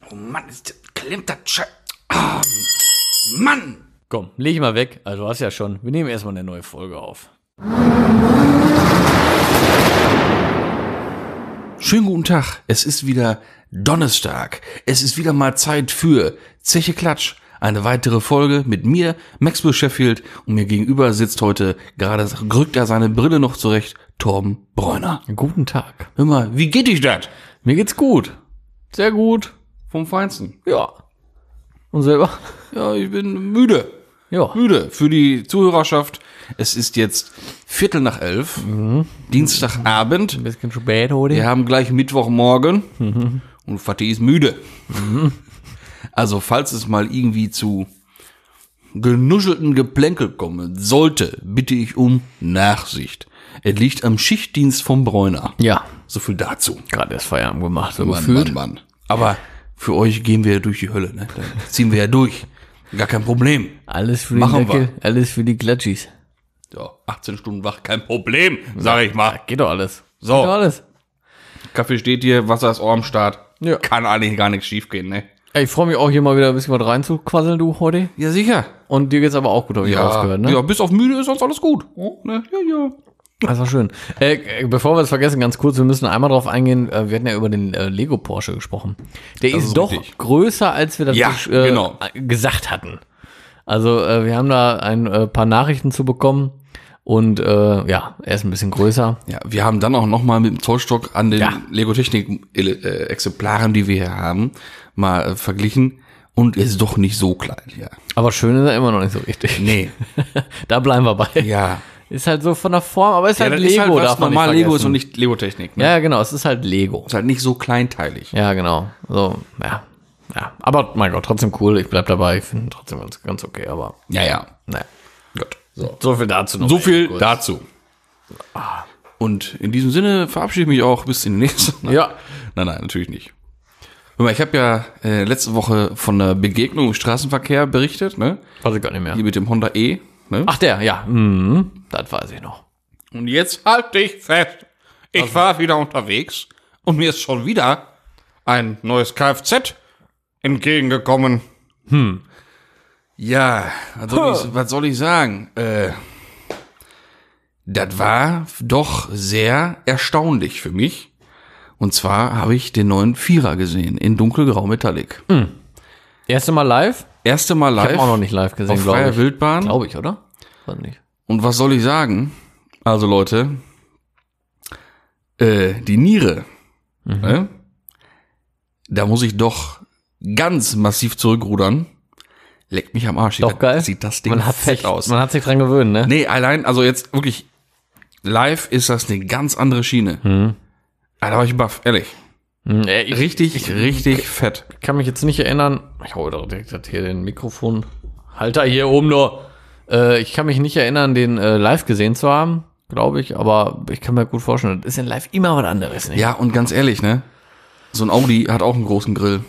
Oh Mann, klemmt das Scheiß. Oh, Mann! Komm, leg ich mal weg. Also du hast ja schon. Wir nehmen erstmal eine neue Folge auf. Schönen guten Tag. Es ist wieder Donnerstag. Es ist wieder mal Zeit für Zeche Klatsch. Eine weitere Folge mit mir, Maxwell Sheffield. Und mir gegenüber sitzt heute, gerade rückt er seine Brille noch zurecht, Torben Bräuner. Guten Tag. Hör mal, wie geht dich das? Mir geht's gut. Sehr gut. Vom Feinsten. Ja. Und selber? Ja, ich bin müde. Ja. Müde für die Zuhörerschaft. Es ist jetzt 11:15, Dienstagabend. Ein bisschen spät heute. Wir haben gleich Mittwochmorgen und Fatih ist müde. Also falls es mal irgendwie zu genuschelten Geplänkel kommen sollte, bitte ich um Nachsicht. Es liegt am Schichtdienst vom Bräuner. Ja. So viel dazu. Gerade erst Feierabend gemacht, so Mann, gefühlt. Mann. Aber für euch gehen wir ja durch die Hölle, ne? Da ziehen wir ja durch. Gar kein Problem. Alles für die Machen Deckel, alles für die Klatschis. Ja, 18 Stunden wach, kein Problem, sag ich mal. Geht doch alles. So. Geht doch alles. Kaffee steht hier, Wasser ist Ohr am Start. Ja. Kann eigentlich gar nichts schief gehen, ne? Ey, ich freue mich auch hier mal wieder ein bisschen was reinzuquasseln, du, heute. Ja, sicher. Und dir geht's aber auch gut, habe ich rausgehört, ne? Ja, bis auf müde ist sonst alles gut. Oh, ne? Ja. Das war schön. Bevor wir es vergessen, ganz kurz, wir müssen einmal drauf eingehen, wir hatten ja über den Lego Porsche gesprochen. Der Das ist ist doch richtig. größer, als wir das Ja, genau. gesagt hatten. Also wir haben da ein paar Nachrichten zu bekommen und ja, er ist ein bisschen größer. Ja, wir haben dann auch nochmal mit dem Zollstock an den Ja. Lego-Technik-Exemplaren, die wir hier haben, mal verglichen. Und er ist doch nicht so klein, ja. Aber schön ist er immer noch nicht so richtig. Nee. Da bleiben wir bei. Ja. Ist halt so von der Form, aber ist Ja, halt das Lego, ist halt, was darf man normal nicht Lego ist vergessen. und nicht Lego-Technik, ne? Ja, genau, es ist halt Lego. Ist halt nicht so kleinteilig. Ja, genau. So, ja. Aber mein Gott, trotzdem cool. Ich bleib dabei. Ich finde ihn trotzdem ganz okay, aber Ja. naja. Gut. So viel dazu noch. So viel Kurz. dazu. Und in diesem Sinne verabschiede ich mich auch bis in die nächste. Ja. Nein, natürlich nicht. Hör mal, ich habe ja letzte Woche von einer Begegnung im Straßenverkehr berichtet, ne? Weiß ich gar nicht mehr. Hier mit dem Honda E. Ne? Ach, der, ja. Das weiß ich noch. Und jetzt halt dich fest. Ich war wieder unterwegs und mir ist schon wieder ein neues Kfz entgegengekommen. Ja, was soll ich sagen? Das war doch sehr erstaunlich für mich. Und zwar habe ich den neuen Vierer gesehen in dunkelgrau Metallic. Erste Mal live? Erste Mal Ich live. habe auch noch nicht live gesehen, auf glaube freier ich. Wildbahn. Glaube ich, oder? Weiß nicht. Und was soll ich sagen? Also Leute, die Niere, ne? Da muss ich doch ganz massiv zurückrudern. Leckt mich am Arsch. Doch geil. Sieht das Ding Man hat fett aus. Man hat sich dran gewöhnt, ne? Nee, allein, also jetzt wirklich, live ist das eine ganz andere Schiene. Da war ich baff, ehrlich. Ich Richtig fett. kann mich jetzt nicht erinnern. Ich hau doch direkt hier den Mikrofonhalter hier oben nur. Ich kann mich nicht erinnern, den live gesehen zu haben, glaube ich. Aber ich kann mir gut vorstellen, das ist in live immer was anderes, ne? Ja, und ganz ehrlich, ne? So ein Audi hat auch einen großen Grill.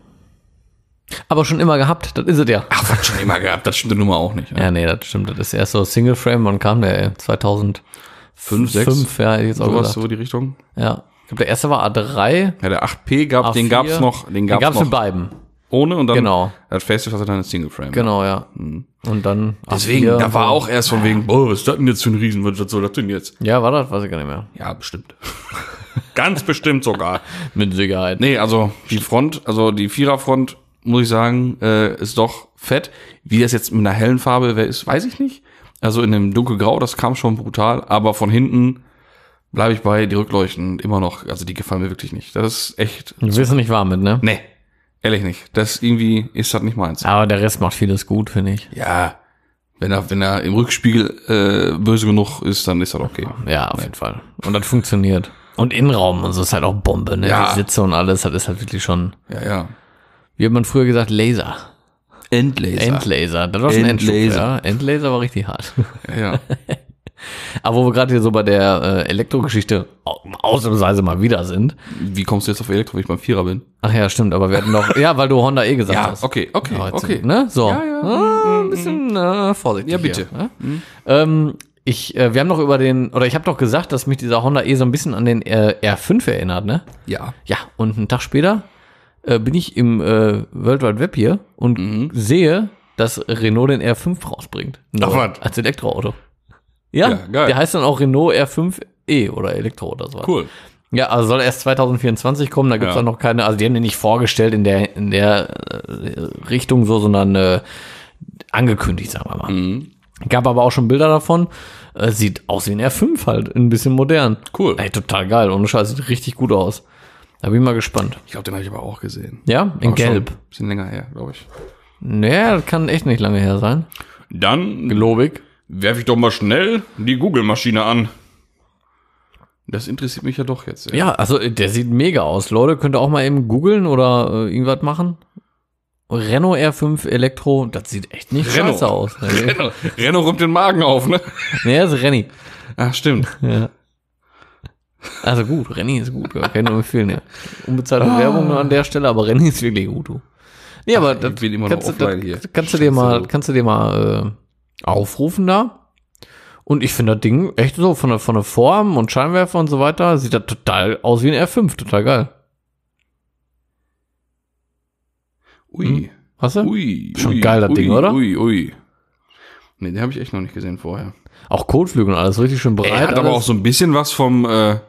Aber schon immer gehabt, das ist es ja. Ach, was schon immer gehabt, das stimmt nun mal auch nicht. Ne? Ja, nee, das stimmt. Das ist erst so Single Frame, wann kam der? 2005, 6? ja, hätte ich jetzt auch Sowas, gesagt. so die Richtung. Ja. Ich glaube, der erste war A3. Ja, der 8P gab, den A4. gab's noch, Den gab's noch mit beiden. ohne und dann Genau. das Facelift hatte dann eine Single Frame. Genau, ja. Und dann Deswegen, A4 da war und auch erst von wegen, boah, was ist das denn jetzt für ein Riesen, was soll das denn jetzt? ja, war das? Weiß ich gar nicht mehr. Ja, bestimmt. Ganz bestimmt sogar. Mit Sicherheit. Nee, also die Front, also die Viererfront, muss ich sagen, ist doch fett. Wie das jetzt mit einer hellen Farbe ist, weiß ich nicht. Also in dem dunkelgrau, das kam schon brutal, aber von hinten bleibe ich bei, die Rückleuchten immer noch, also die gefallen mir wirklich nicht. Das ist echt, Du wirst nicht warm mit, ne? nee, ehrlich nicht. Das irgendwie ist das nicht meins. Aber der Rest macht vieles gut, finde ich. Ja, wenn er im Rückspiegel böse genug ist, dann ist das okay. Ja, auf jeden Fall. Und das funktioniert. Und Innenraum und so ist halt auch Bombe, ne? Ja. Die Sitze und alles, das ist halt wirklich schon, Ja. wie hat man früher gesagt, Laser. Endlaser. Endlaser. Das war schon Endlaser. Endstufe, ja. Endlaser war richtig hart. Ja. Aber wo wir gerade hier so bei der Elektrogeschichte ausnahmsweise mal wieder sind. Wie kommst du jetzt auf Elektro, wenn ich beim Vierer bin? Ach ja, stimmt, aber wir hatten noch, ja, weil du Honda E gesagt hast. okay. Ja, jetzt, Okay. Ne? So. Ja. Ein bisschen vorsichtig. Ja, bitte. Hier, ne? Wir haben noch ich habe doch gesagt, dass mich dieser Honda E so ein bisschen an den R5 erinnert, ne? Ja. Ja, und einen Tag später bin ich im World Wide Web hier und sehe, dass Renault den R5 rausbringt. Ach, was? Als Elektroauto. Ja, geil. der heißt dann auch Renault R5e oder Elektro oder so. Cool. Ja, also soll erst 2024 kommen, da gibt's auch noch keine, also die haben den nicht vorgestellt in der Richtung so, sondern angekündigt, sagen wir mal. Gab aber auch schon Bilder davon. Sieht aus wie ein R5 halt, ein bisschen modern. Cool. Ey, total geil, ohne Scheiß, sieht richtig gut aus. Da bin ich mal gespannt. Ich glaube, den habe ich aber auch gesehen. Ja, in Aber Gelb. schon ein bisschen länger her, glaube ich. Naja, das kann echt nicht lange her sein. Dann Gelobig. werfe ich doch mal schnell die Google-Maschine an. Das interessiert mich ja doch jetzt. Ja, also der sieht mega aus. Leute, könnt ihr auch mal eben googeln oder irgendwas machen. Renault R5 Elektro, das sieht echt nicht Renault. scheiße aus. Renault räumt den Magen auf, ne? Nee, das ist Renny. Ach, stimmt. Ja. Also gut, Renny ist gut, kann ich nur empfehlen, ja. Unbezahlte Werbung nur an der Stelle, aber Renny ist wirklich gut, du. Nee, aber das ich bin immer noch offline hier. kannst du dir mal aufrufen da. Und ich finde das Ding echt so von der Form und Scheinwerfer und so weiter, sieht das total aus wie ein R5, total geil. Ui. Hast du? Ui. Schon ui, geil, das ui, Ding, oder? Ui. Nee, den habe ich echt noch nicht gesehen vorher. Auch Kotflügel und alles richtig schön breit. Er hat aber alles. auch so ein bisschen was vom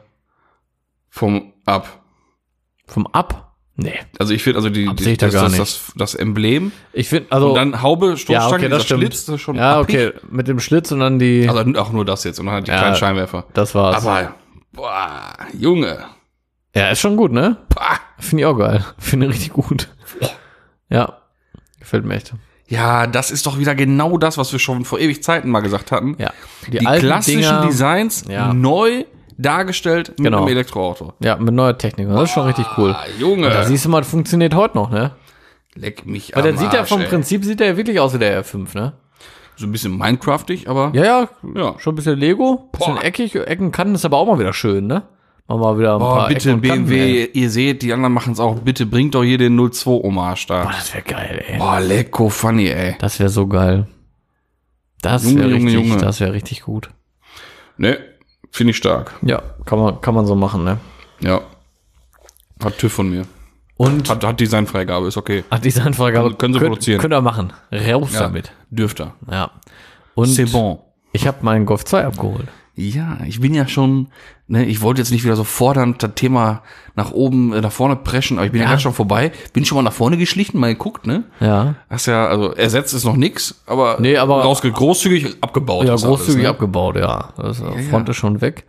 Ab. Vom Ab? Nee. Also ich finde, also Ab sehe ich da gar nicht. das Emblem. Ich finde, also. Und dann Haube, Stoßstange, ja, okay, das dieser stimmt. Schlitz, das ist schon ja, appig. okay, mit dem Schlitz und dann die. Also auch nur das jetzt und dann halt die Ja, kleinen Scheinwerfer. Das war's. Aber, boah, Junge. Ja, ist schon gut, ne? Pah. Finde ich auch geil. Finde ich richtig gut. Ja. Gefällt mir echt. Ja, das ist doch wieder genau das, was wir schon vor ewig Zeiten mal gesagt hatten. Ja. Die alten klassischen Dinger, Designs Ja. neu dargestellt mit Genau. einem Elektroauto. Ja, mit neuer Technik. Das ist schon richtig cool. Ah, Junge. Und da siehst du mal, das funktioniert heute noch, ne? Leck mich Weil der am sieht ja Arsch, vom ey. Prinzip sieht er ja wirklich aus wie der R5, ne? So ein bisschen Minecraftig, aber Ja, Ja. schon ein bisschen Lego, bisschen Boah. eckig, Eckenkanten ist aber auch mal wieder schön, ne? Machen wir mal wieder ein paar bitte Ecken und Kanten, BMW, ey. ihr seht, die anderen machen es auch. Bitte bringt doch hier den 02-Hommage da. Boah, das wäre geil, ey. Boah, lecko funny, ey. Das wäre so geil. Das Junge, wäre Junge, richtig, Junge. das wäre richtig gut. Ne, finde ich stark. Ja, kann man so machen, ne? Ja. Hat TÜV von mir. Und Hat Designfreigabe, ist okay. Designfreigabe Können Sie produzieren. Könnt ihr machen. Raus Ja, damit. dürfte. Ja. Und C'est bon. ich habe meinen Golf 2 abgeholt. Ja, ich bin ja schon, ne, ich wollte jetzt nicht wieder so fordernd das Thema nach oben, nach vorne preschen, aber ich bin ja, Ja. gerade schon vorbei. Bin schon mal nach vorne geschlichen, mal geguckt, ne? Ja. Hast ja, also ersetzt ist noch nix, aber, Nee, aber- großzügig abgebaut. Ja, ist alles, großzügig ne? abgebaut, ja. Das Front ist schon weg.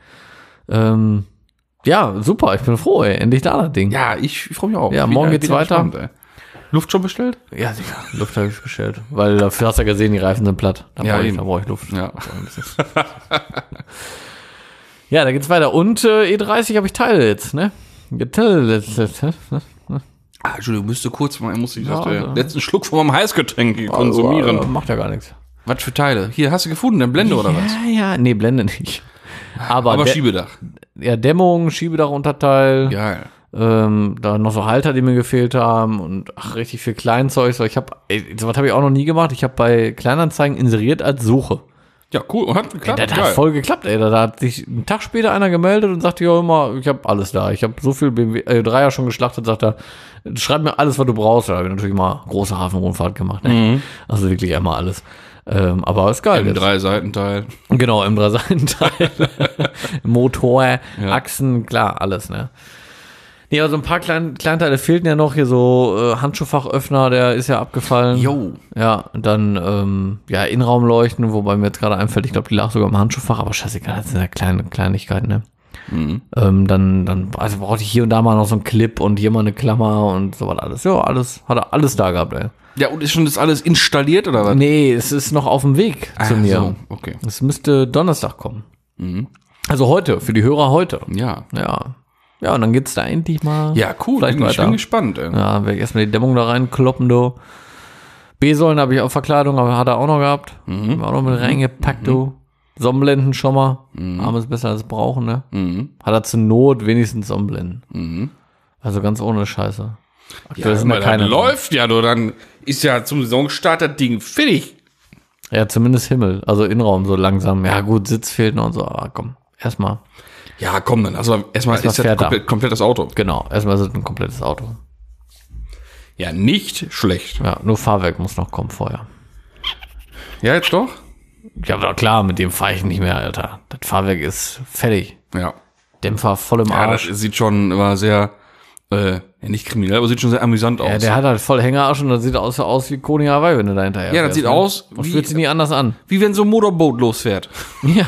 Ja, super, ich bin froh, ey. Endlich da das Ding. Ja, ich freue mich auch. Ja, morgen geht's weiter. Spannend, ey. Luft schon bestellt? Ja, sicher. Luft habe ich bestellt. Weil dafür hast du ja gesehen, die Reifen sind platt. Da Ja, brauche ich, eben. da brauch ich Luft. Ja. Ja, da geht's weiter. Und E30 habe ich Teile jetzt, ne? Ah, Entschuldigung, müsste kurz mal, muss ich Ja, den also. letzten Schluck von meinem Heißgetränk hier konsumieren. Also, macht ja gar nichts. Was für Teile? Hier, hast du gefunden, eine Blende oder was? Ja, nee, Blende nicht. Aber Schiebedach. ja, Dämmung, Schiebedachunterteil, Geil. da noch so Halter, die mir gefehlt haben und richtig viel Kleinzeug. So, sowas habe ich auch noch nie gemacht. Ich habe bei Kleinanzeigen inseriert als Suche. Ja, cool. Und hat geklappt. Das hat voll geklappt, ey. Da hat sich einen Tag später einer gemeldet und sagte, ja immer, ich habe alles da. Ich habe so viel BMW 3er schon geschlachtet, sagt er, schreib mir alles, was du brauchst. Da habe ich natürlich mal große Hafenrundfahrt gemacht. Ne? Also wirklich einmal alles. Aber ist geil. Im 3-Seitenteil. Genau, im 3-Seitenteil. Motor, Achsen, klar, alles, ne? Nee, aber so ein paar Kleinteile fehlten ja noch. Hier so Handschuhfachöffner, der ist ja abgefallen. Jo. Ja, und dann, Innenraumleuchten, wobei mir jetzt gerade einfällt, ich glaube, die lag sogar im Handschuhfach, aber scheißegal, das sind ja Kleinigkeiten, ne? Dann also brauchte ich hier und da mal noch so einen Clip und hier mal eine Klammer und so was alles. Ja, hat er alles da gehabt, ey. Ja, und ist schon das alles installiert oder was? Nee, es ist noch auf dem Weg zu mir. So, okay. Es müsste Donnerstag kommen. Also heute, für die Hörer heute. Ja. Ja. Ja, und dann geht's da endlich mal. Ja, cool. Vielleicht Ich weiter. bin gespannt, ey. Ja, werde ich erstmal die Dämmung da reinkloppen, du. B-Säulen habe ich auf Verkleidung, aber hat er auch noch gehabt. Haben wir auch noch mit reingepackt, du. Sonnenblenden schon mal. Arm ist besser als brauchen, ne? Hat er zur Not wenigstens Sonnenblenden. Also ganz ohne Scheiße. Aktuell Ja, sind da das keine. läuft ja, du, dann ist ja zum Saisonstart das Ding fertig. Ja, zumindest Himmel. Also Innenraum so langsam. Ja, gut, Sitz fehlt noch und so, aber komm, erstmal. Ja, komm dann. Also erstmal ist das fährt er. komplett das Auto. Genau, erstmal ist es ein komplettes Auto. Ja, nicht schlecht. Ja, nur Fahrwerk muss noch kommen vorher. Ja, jetzt doch? Ja, aber klar, mit dem fahre ich nicht mehr, Alter. Das Fahrwerk ist fertig. Ja. Dämpfer voll im Ja, Arsch. das sieht schon immer sehr, ja, nicht kriminell, aber sieht schon sehr amüsant aus. Ja, der hat halt voll Hängerarsch und das sieht aus wie Koni Hawaii, wenn du da hinterher Ja, das sieht aus und fühlt sich nie anders an. wie wenn so ein Motorboot losfährt. Ja.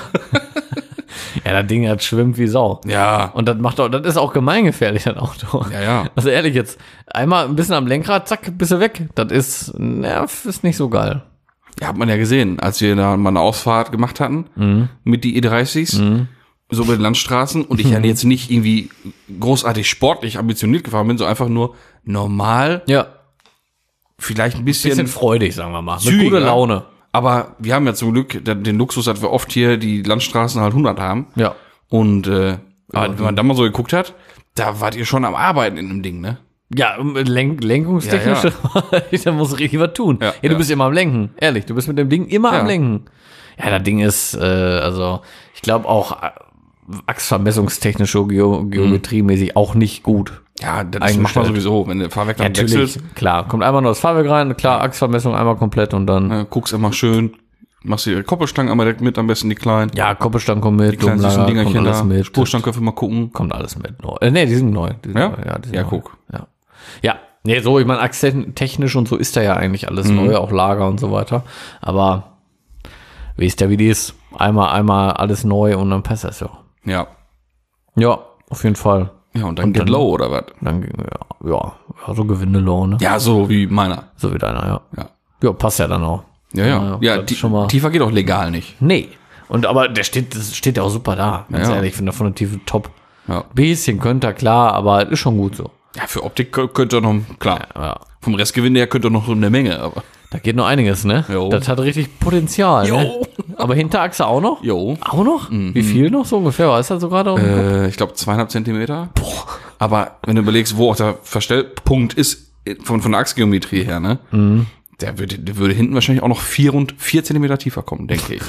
Ja, das Ding hat schwimmt wie Sau. Ja. Und das ist auch gemeingefährlich, das Auto. Ja, ja. Also ehrlich jetzt, einmal ein bisschen am Lenkrad, zack, bist du weg. Das ist nicht so geil. Ja, hat man ja gesehen, als wir da mal eine Ausfahrt gemacht hatten mit die E30s, so über den Landstraßen und ich ja jetzt nicht irgendwie großartig sportlich ambitioniert gefahren bin, so einfach nur normal, Ja. vielleicht ein Bisschen bisschen freudig, sagen wir mal. Mit zügiger. guter Laune. Aber wir haben ja zum Glück den Luxus, dass wir oft hier die Landstraßen halt 100 haben. Ja. Und aber wenn man da mal so geguckt hat, da wart ihr schon am Arbeiten in dem Ding, ne? Ja, lenkungstechnisch, da muss richtig was tun. Ja, Du ja. bist immer am Lenken, ehrlich. Du bist mit dem Ding immer Ja. am Lenken. Ja, das Ding ist, also, ich glaube auch achsvermessungstechnisch, geometriemäßig auch nicht gut. Ja, das macht man sowieso, wenn du Fahrwerk dann Natürlich, wechselst, klar. Kommt einfach nur das Fahrwerk rein, klar, Achsvermessung einmal komplett und dann, guckst immer schön, machst die Koppelstangen einmal direkt mit, am besten die kleinen. ja, Koppelstangen kommt mit, Die kleinen süßen Umlager, Dingerchen kommt alles da, mit. Spurstangen können wir mal gucken. Kommt alles mit. Nee, die sind neu. Die sind Ja? neu. Ja, die sind Ja, neu. guck. Ja. Ja, nee, so, ich meine, achstechnisch und so ist da ja eigentlich alles neu, auch Lager und so weiter. Aber weißt ja, wie die ist. Einmal alles neu und dann passt das ja. Ja. Ja, auf jeden Fall. Ja, und dann geht low, oder was? Dann, ja, so Gewindelohn, ne? Ja, so wie meiner. So wie deiner, ja. Ja. Ja, passt ja dann auch. Ja. Ja, das ist schon mal. tiefer geht auch legal nicht. Nee. Aber das steht ja auch super da. Ganz Ja. ehrlich, ich finde von der Tiefe top. Ja. Bisschen könnte er, klar, aber ist schon gut so. Ja, für Optik könnte noch, klar. Ja. Vom Restgewinde her könnte noch eine Menge, aber. Da geht noch einiges, ne? Jo. Das hat richtig Potenzial, ne? Jo. Aber Hinterachse auch noch? Jo. Auch noch? Wie viel noch so ungefähr? Weißt du so gerade? Ich glaube 2,5 Zentimeter. Boah. Aber wenn du überlegst, wo auch der Verstellpunkt ist, von der Achsgeometrie her, ne? Der würde hinten wahrscheinlich auch noch 4 Zentimeter tiefer kommen, denke ich.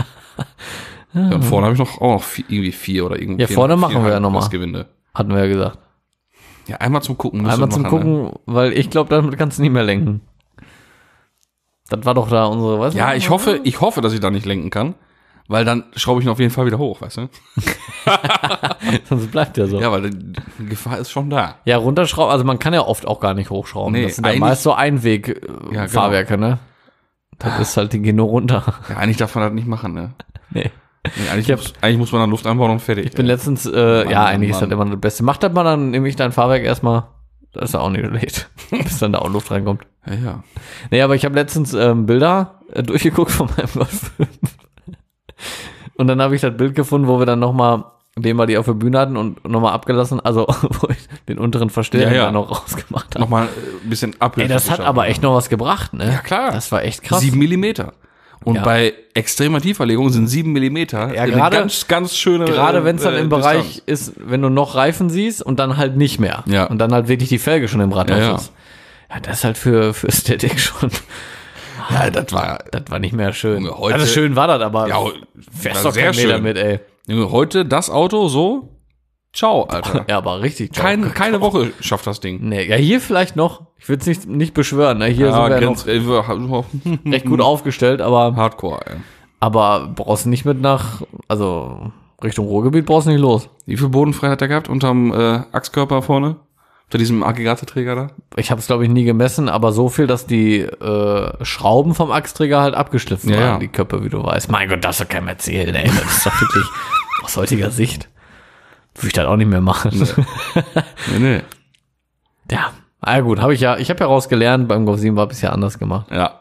Ja, und vorne habe ich auch noch irgendwie 4 oder irgendwie. Ja, vorne machen wir ja noch mal. Restgewinde. Hatten wir ja gesagt. Ja, einmal zum Gucken. musst Einmal du zum machen, Gucken, weil ich glaube, damit kannst du nicht mehr lenken. Das war doch da unsere, weißt Ne? du? Ja, ich hoffe, dass ich da nicht lenken kann. Weil dann schraube ich ihn auf jeden Fall wieder hoch, weißt du? Sonst bleibt ja so. Ja, weil die Gefahr ist schon da. Ja, runterschrauben, also man kann ja oft auch gar nicht hochschrauben. Nee, das sind ja eigentlich- meist so Ja, genau. Einweg-Fahrwerke, ne? Das ist halt, die gehen nur runter. Ja, eigentlich darf man das nicht machen, ne? Nee. Nee, eigentlich muss man dann Luft einbauen und fertig. Ich bin letztens, eigentlich ist das immer das Beste. Macht das mal dann nämlich dein Fahrwerk erstmal. Das ist ja auch nicht schlecht. Bis dann da auch Luft reinkommt. Ja. Nee, aber ich habe letztens Bilder durchgeguckt von meinem Golf 5. Und dann habe ich das Bild gefunden, wo wir dann nochmal, den wir die auf der Bühne hatten und nochmal abgelassen, also wo ich den unteren Verstärker Ja, ja. dann noch rausgemacht habe. Nochmal ein bisschen Abhilfe. Ey, das hat aber echt noch was gebracht, ne? Ja, klar. Das war echt krass. 7 Millimeter. Und Ja. bei extremer Tieferlegung sind 7 Millimeter Ja, eine gerade- ganz, ganz schöne Gerade wenn es dann im Distanz. Bereich ist, wenn du noch Reifen siehst und dann halt nicht mehr. Ja. Und dann halt wirklich die Felge schon im Rathaus Ja, ja. ist. Ja, das ist halt für Ästhetik schon. Ja, das war Das war nicht mehr schön. Junge, heute- also schön war das, aber ja, fährst war doch keinen sehr Meter schön. mit, ey. Junge, heute das Auto so. Ciao, Alter. Ja, aber richtig. Keine Woche schafft das Ding. Nee, ja, hier vielleicht noch. Ich will es nicht beschwören. Ne? Hier sind wir noch recht gut aufgestellt, aber Hardcore, ey. brauchst du nicht mit also Richtung Ruhrgebiet brauchst du nicht los. Wie viel Bodenfreiheit hat der gehabt unterm Achskörper vorne? Unter diesem Aggregateträger da? Ich habe es, glaube ich, nie gemessen, aber so viel, dass die Schrauben vom Achsträger halt abgeschliffen Ja, waren, ja. die Köpfe, wie du weißt. Mein Gott, das ist doch keinem erzählen, ey. Das ist doch wirklich aus heutiger Sicht. Würde ich das auch nicht mehr machen. Nee. Ja, gut, ich habe ja rausgelernt, beim Golf 7 war bisher anders gemacht. Ja.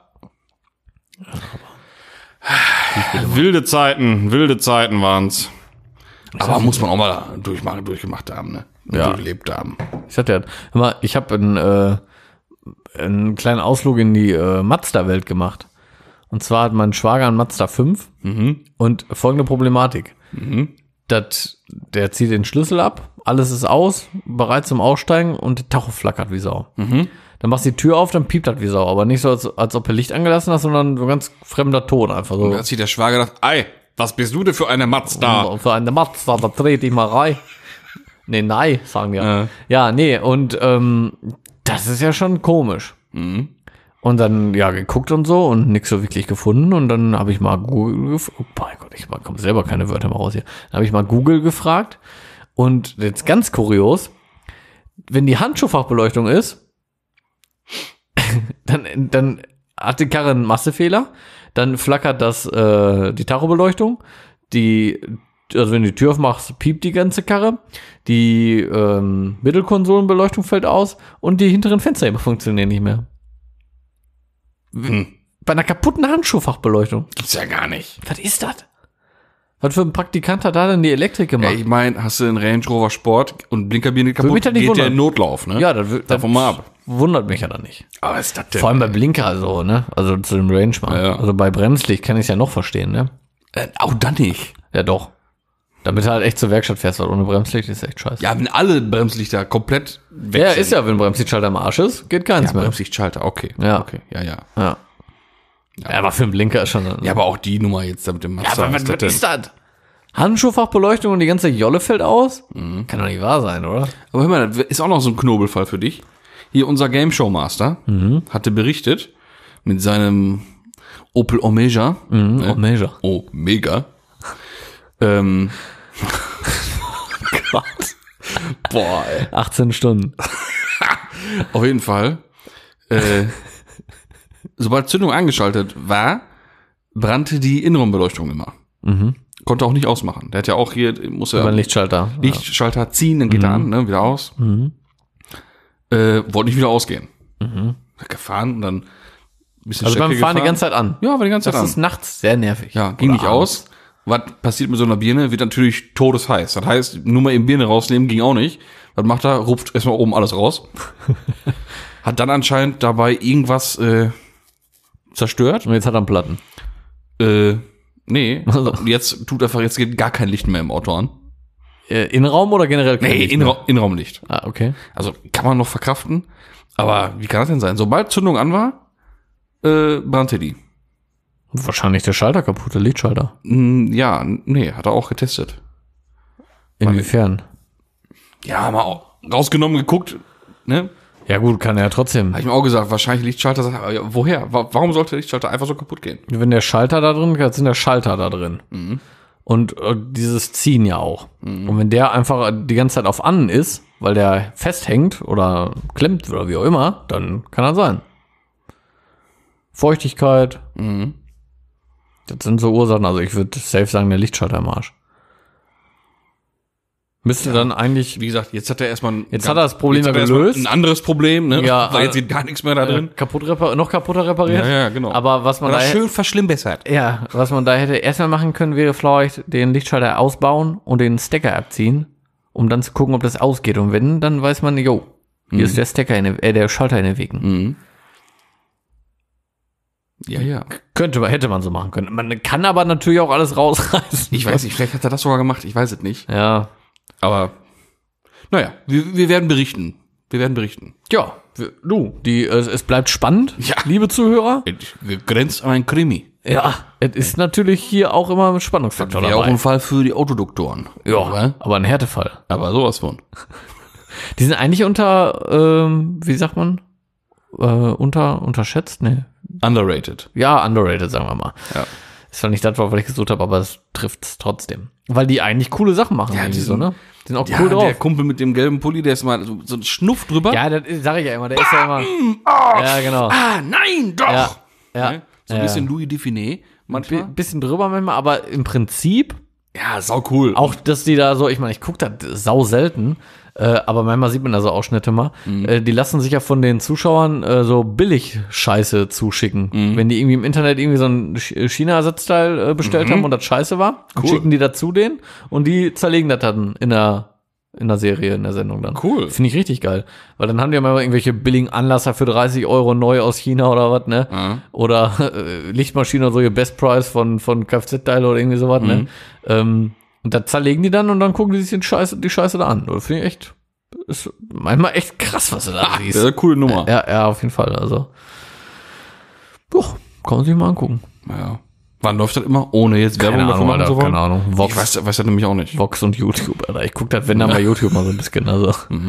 Wilde Zeiten waren's. Aber muss man auch mal durchgemacht haben, ne? Ja. Durchgelebt haben. Ich hatte ja, hör mal, ich habe einen kleinen Ausflug in die Mazda-Welt gemacht. Und zwar hat mein Schwager einen Mazda 5 und folgende Problematik. Der zieht den Schlüssel ab, alles ist aus, bereit zum Aussteigen und der Tacho flackert wie Sau. Dann machst du die Tür auf, dann piept das wie Sau. Aber nicht so, als ob du Licht angelassen hast, sondern so ein ganz fremder Ton einfach so. Da hat sich der Schwager gedacht, ei, was bist du denn für eine Mazda? Und für eine Mazda, da dreht ich mal rein. Nee, nein, sagen wir. Ja, nee, und das ist ja schon komisch. Mhm. Und dann, ja, geguckt und so und nichts so wirklich gefunden. Und dann habe ich mal Google gefragt. Oh mein Gott, ich komme selber keine Wörter mehr raus hier. Dann habe ich mal Google gefragt. Und jetzt ganz kurios, wenn die Handschuhfachbeleuchtung ist, dann hat die Karre einen Massefehler. Dann flackert die Tachobeleuchtung. Also wenn du die Tür aufmachst, piept die ganze Karre. Die Mittelkonsolenbeleuchtung fällt aus. Und die hinteren Fenster funktionieren nicht mehr. Bei einer kaputten Handschuhfachbeleuchtung. Gibt's ja gar nicht. Was ist das? Was für ein Praktikant hat da denn die Elektrik gemacht? Ja, ich meine, hast du einen Range Rover Sport und Blinkerbirne kaputt, mich da nicht geht der wundern. in Notlauf, ne? Ja, davon mal ab. Wundert mich ja dann nicht. Aber was ist das denn? Vor allem bei Blinker so, ne? Also zu dem Range mal. Ja. Also bei Bremslicht kann ich es ja noch verstehen, ne? Auch dann nicht. Ja, doch. Damit du halt echt zur Werkstatt fährst, weil ohne Bremslicht ist echt scheiße. Ja, wenn alle Bremslichter komplett weg Ja, sind. ist ja, wenn Bremslichtschalter am Arsch ist, geht keins Ja, mehr. Bremslichtschalter, okay. Ja. Okay, ja. Ja. Ja, aber für einen Blinker ist schon... Ja, aber auch die Nummer jetzt da mit dem Mazda. aber was ist das? Handschuhfachbeleuchtung und die ganze Jolle fällt aus? Kann doch nicht wahr sein, oder? Aber hör mal, das ist auch noch so ein Knobelfall für dich. Hier unser Game Show Master hatte berichtet mit seinem Opel Omega. Oh, Major. Omega. Gott. Boah, ey. 18 Stunden. Auf jeden Fall. Sobald Zündung angeschaltet war, brannte die Innenraumbeleuchtung immer. Konnte auch nicht ausmachen. Der hat ja auch hier, muss Über er den Lichtschalter. Lichtschalter ziehen, dann geht er an, ne, wieder aus. Wollte nicht wieder ausgehen. Hat gefahren und dann ein bisschen Also beim Strecke Fahren die gefahren. ganze Zeit an. Ja, war die ganze Zeit Das an. ist nachts sehr nervig. Ja, ging Oder nicht abends. aus. Was passiert mit so einer Birne? Wird natürlich todesheiß. Das heißt, nur mal eben Birne rausnehmen, ging auch nicht. Was macht er? Rupft erstmal oben alles raus. Hat dann anscheinend dabei irgendwas zerstört. Und jetzt hat er einen Platten. Nee. Jetzt geht gar kein Licht mehr im Auto an. Innenraum oder generell? kein Nee, Licht mehr? Innenraumlicht. Ah, okay. Also kann man noch verkraften. Aber wie kann das denn sein? Sobald Zündung an war, brannte die. Wahrscheinlich der Schalter kaputt, der Lichtschalter. Ja, nee, hat er auch getestet. Inwiefern? Ja, mal auch rausgenommen, geguckt, ne? Ja gut, kann er ja trotzdem. Habe ich mir auch gesagt, wahrscheinlich Lichtschalter. Aber ja, woher? Warum sollte der Lichtschalter einfach so kaputt gehen? Wenn der Schalter da drin ist, sind der Schalter da drin. Und dieses Ziehen ja auch. Und wenn der einfach die ganze Zeit auf an ist, weil der festhängt oder klemmt oder wie auch immer, dann kann er sein. Feuchtigkeit. Das sind so Ursachen. Also ich würde safe sagen, der Lichtschalter im Arsch. Müsste dann eigentlich... Wie gesagt, jetzt hat er erstmal Jetzt hat er das Problem jetzt hat er gelöst. erstmal ein anderes Problem, ne? Ja, weil jetzt geht gar nichts mehr da drin. noch kaputter repariert. Ja, genau. Aber was man Oder da schön verschlimmbessert. Ja, was man da hätte erstmal machen können, wäre vielleicht den Lichtschalter ausbauen und den Stecker abziehen, um dann zu gucken, ob das ausgeht. Und wenn, dann weiß man, jo, hier ist der Stecker der Schalter in den Wegen. Ja. Hätte man so machen können. Man kann aber natürlich auch alles rausreißen. Ich weiß nicht, vielleicht hat er das sogar gemacht, ich weiß es nicht. Ja. Aber, naja, wir werden berichten. Ja, es bleibt spannend, Ja. liebe Zuhörer. Es grenzt an ein Krimi. Ja, es ist natürlich hier auch immer ein Spannungsfaktor Wäre auch dabei. ein Fall für die Autoduktoren. Ja, aber ein Härtefall. Aber sowas von. Die sind eigentlich wie sagt man? Unterschätzt? Nee. Underrated. Ja, underrated, sagen wir mal. Ja. Ist zwar nicht das, was ich gesucht habe, aber es trifft es trotzdem. Weil die eigentlich coole Sachen machen. Ja, irgendwie die so, ne? Die sind auch Ja, cool der drauf. Kumpel mit dem gelben Pulli, der ist mal so ein Schnuff drüber. Ja, das sag ich ja immer. Der ist ja immer. Ja, genau. Ah, nein, doch! Ja, ja. Ne? So ein bisschen Louis Dufiné manchmal. Bisschen drüber manchmal, aber im Prinzip Ja, sau cool. auch, dass die da so, ich meine, ich gucke das sau selten, aber manchmal sieht man da so Ausschnitte mal. Die lassen sich ja von den Zuschauern so billig Scheiße zuschicken. Wenn die irgendwie im Internet irgendwie so ein China-Ersatzteil bestellt haben und das scheiße war, dann schicken die dazu den und die zerlegen das dann in der Serie, in der Sendung dann. Cool. Finde ich richtig geil. Weil dann haben die ja mal irgendwelche billigen Anlasser für 30 € neu aus China oder was, ne? Oder Lichtmaschine oder so, ihr Best Price von Kfz-Teile oder irgendwie sowas, ne? Und da zerlegen die dann und dann gucken die sich die Scheiße da an. Das finde ich echt, ist manchmal echt krass, was du da siehst. Das ist eine coole Nummer. Ja, auf jeden Fall. Also, boah, kann man sich mal angucken. Ja. Wann läuft das immer? Ohne jetzt Werbung davon machen zu wollen? keine Ahnung. Ich weiß das nämlich auch nicht. Vox und YouTube, Alter. Ich gucke das, wenn dann bei YouTube mal so ein bisschen. Also.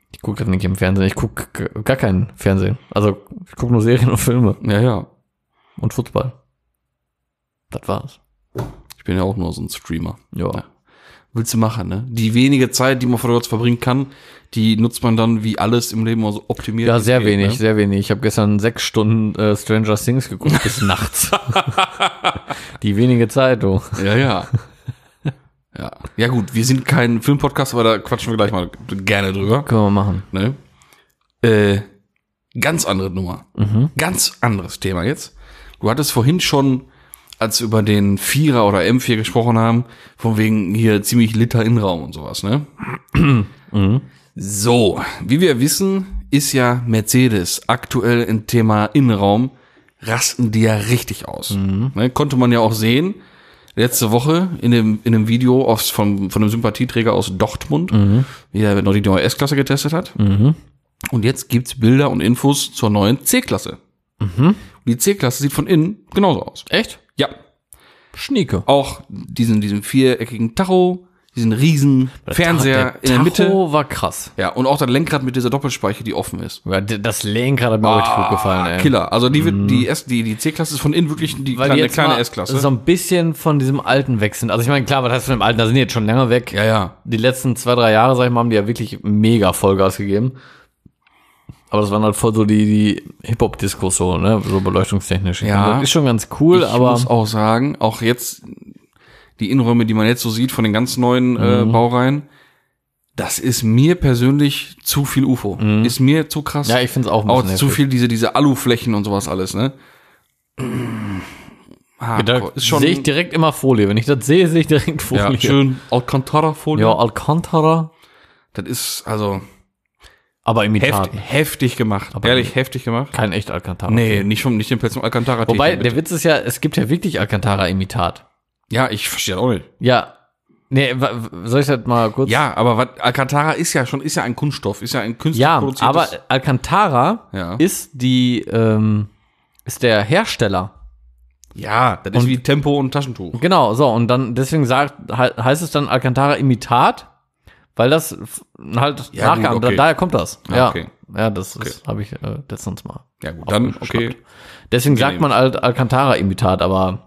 Ich gucke das nicht im Fernsehen. Ich gucke gar keinen Fernsehen. Also, ich gucke nur Serien und Filme. Ja. Und Fußball. Das war's. Ich bin ja auch nur so ein Streamer. Ja. Willst du machen, ne? Die wenige Zeit, die man vor Ort verbringen kann, die nutzt man dann wie alles im Leben so optimiert. Ja, sehr geht, wenig, ne? sehr wenig. Ich habe gestern 6 Stunden Stranger Things geguckt bis nachts. Die wenige Zeit, du. Ja. Ja gut, wir sind kein Filmpodcast, aber da quatschen wir gleich mal gerne drüber. Können wir machen. Ne? Ganz andere Nummer. Ganz anderes Thema jetzt. Du hattest vorhin schon, als wir über den Vierer oder M4 gesprochen haben, von wegen hier ziemlich Liter Innenraum und sowas, ne? So, wie wir wissen, ist ja Mercedes aktuell im Thema Innenraum, rasten die ja richtig aus. Ne? Konnte man ja auch sehen, letzte Woche in dem Video von einem Sympathieträger aus Dortmund, wie er noch die neue S-Klasse getestet hat. Und jetzt gibt's Bilder und Infos zur neuen C-Klasse. Die C-Klasse sieht von innen genauso aus. Echt? Ja. Schnieke. Auch diesen viereckigen Tacho, diesen riesen Fernseher in der Mitte. Tacho war krass. Ja, und auch das Lenkrad mit dieser Doppelspeiche, die offen ist. Ja, das Lenkrad hat mir richtig gut gefallen, ey. Killer. Also die C-Klasse ist von innen wirklich die Weil die jetzt kleine mal S-Klasse. so ein bisschen von diesem alten weg sind. Also ich meine, klar, was heißt von dem alten? Da sind die jetzt schon länger weg. Ja. Die letzten 2-3 Jahre, sag ich mal, haben die ja wirklich mega Vollgas gegeben. Aber das waren halt voll so die Hip-Hop-Discos so, ne? So beleuchtungstechnisch. Ja. Das ist schon ganz cool, Ich aber muss auch sagen, auch jetzt die Innenräume, die man jetzt so sieht von den ganz neuen Baureihen, das ist mir persönlich zu viel UFO. Ist mir zu krass. ja, ich find's auch ein Auch bisschen zu heftig. viel diese Aluflächen und sowas alles, ne? Da ist schon, sehe ich direkt immer Folie. Wenn ich das sehe, sehe ich direkt Folie. ja, schön Alcantara-Folie. Ja, Alcantara, Das ist also aber Imitat. heftig gemacht. Ehrlich, heftig gemacht. Kein echt Alcantara. Nee, nicht den Pelz Alcantara. Wobei, der Witz ist ja, es gibt ja wirklich Alcantara-Imitat. Ja, ich verstehe das auch nicht. Ja. Nee, soll ich das mal kurz? Ja, aber Alcantara ist ja ein Kunststoff, ist ja ein künstlich Ja, produziertes. aber Alcantara Ja. ist ist der Hersteller. Ja, das ist wie Tempo und Taschentuch. Genau, so, und dann, deswegen heißt es dann Alcantara-Imitat, weil das halt Ja, gut, okay. daher kommt das. Ah, Ja, okay. ja, das habe ich letztens mal. Ja gut, dann okay. aufgeschnappt. Deswegen sagt man halt Alcantara-Imitat, aber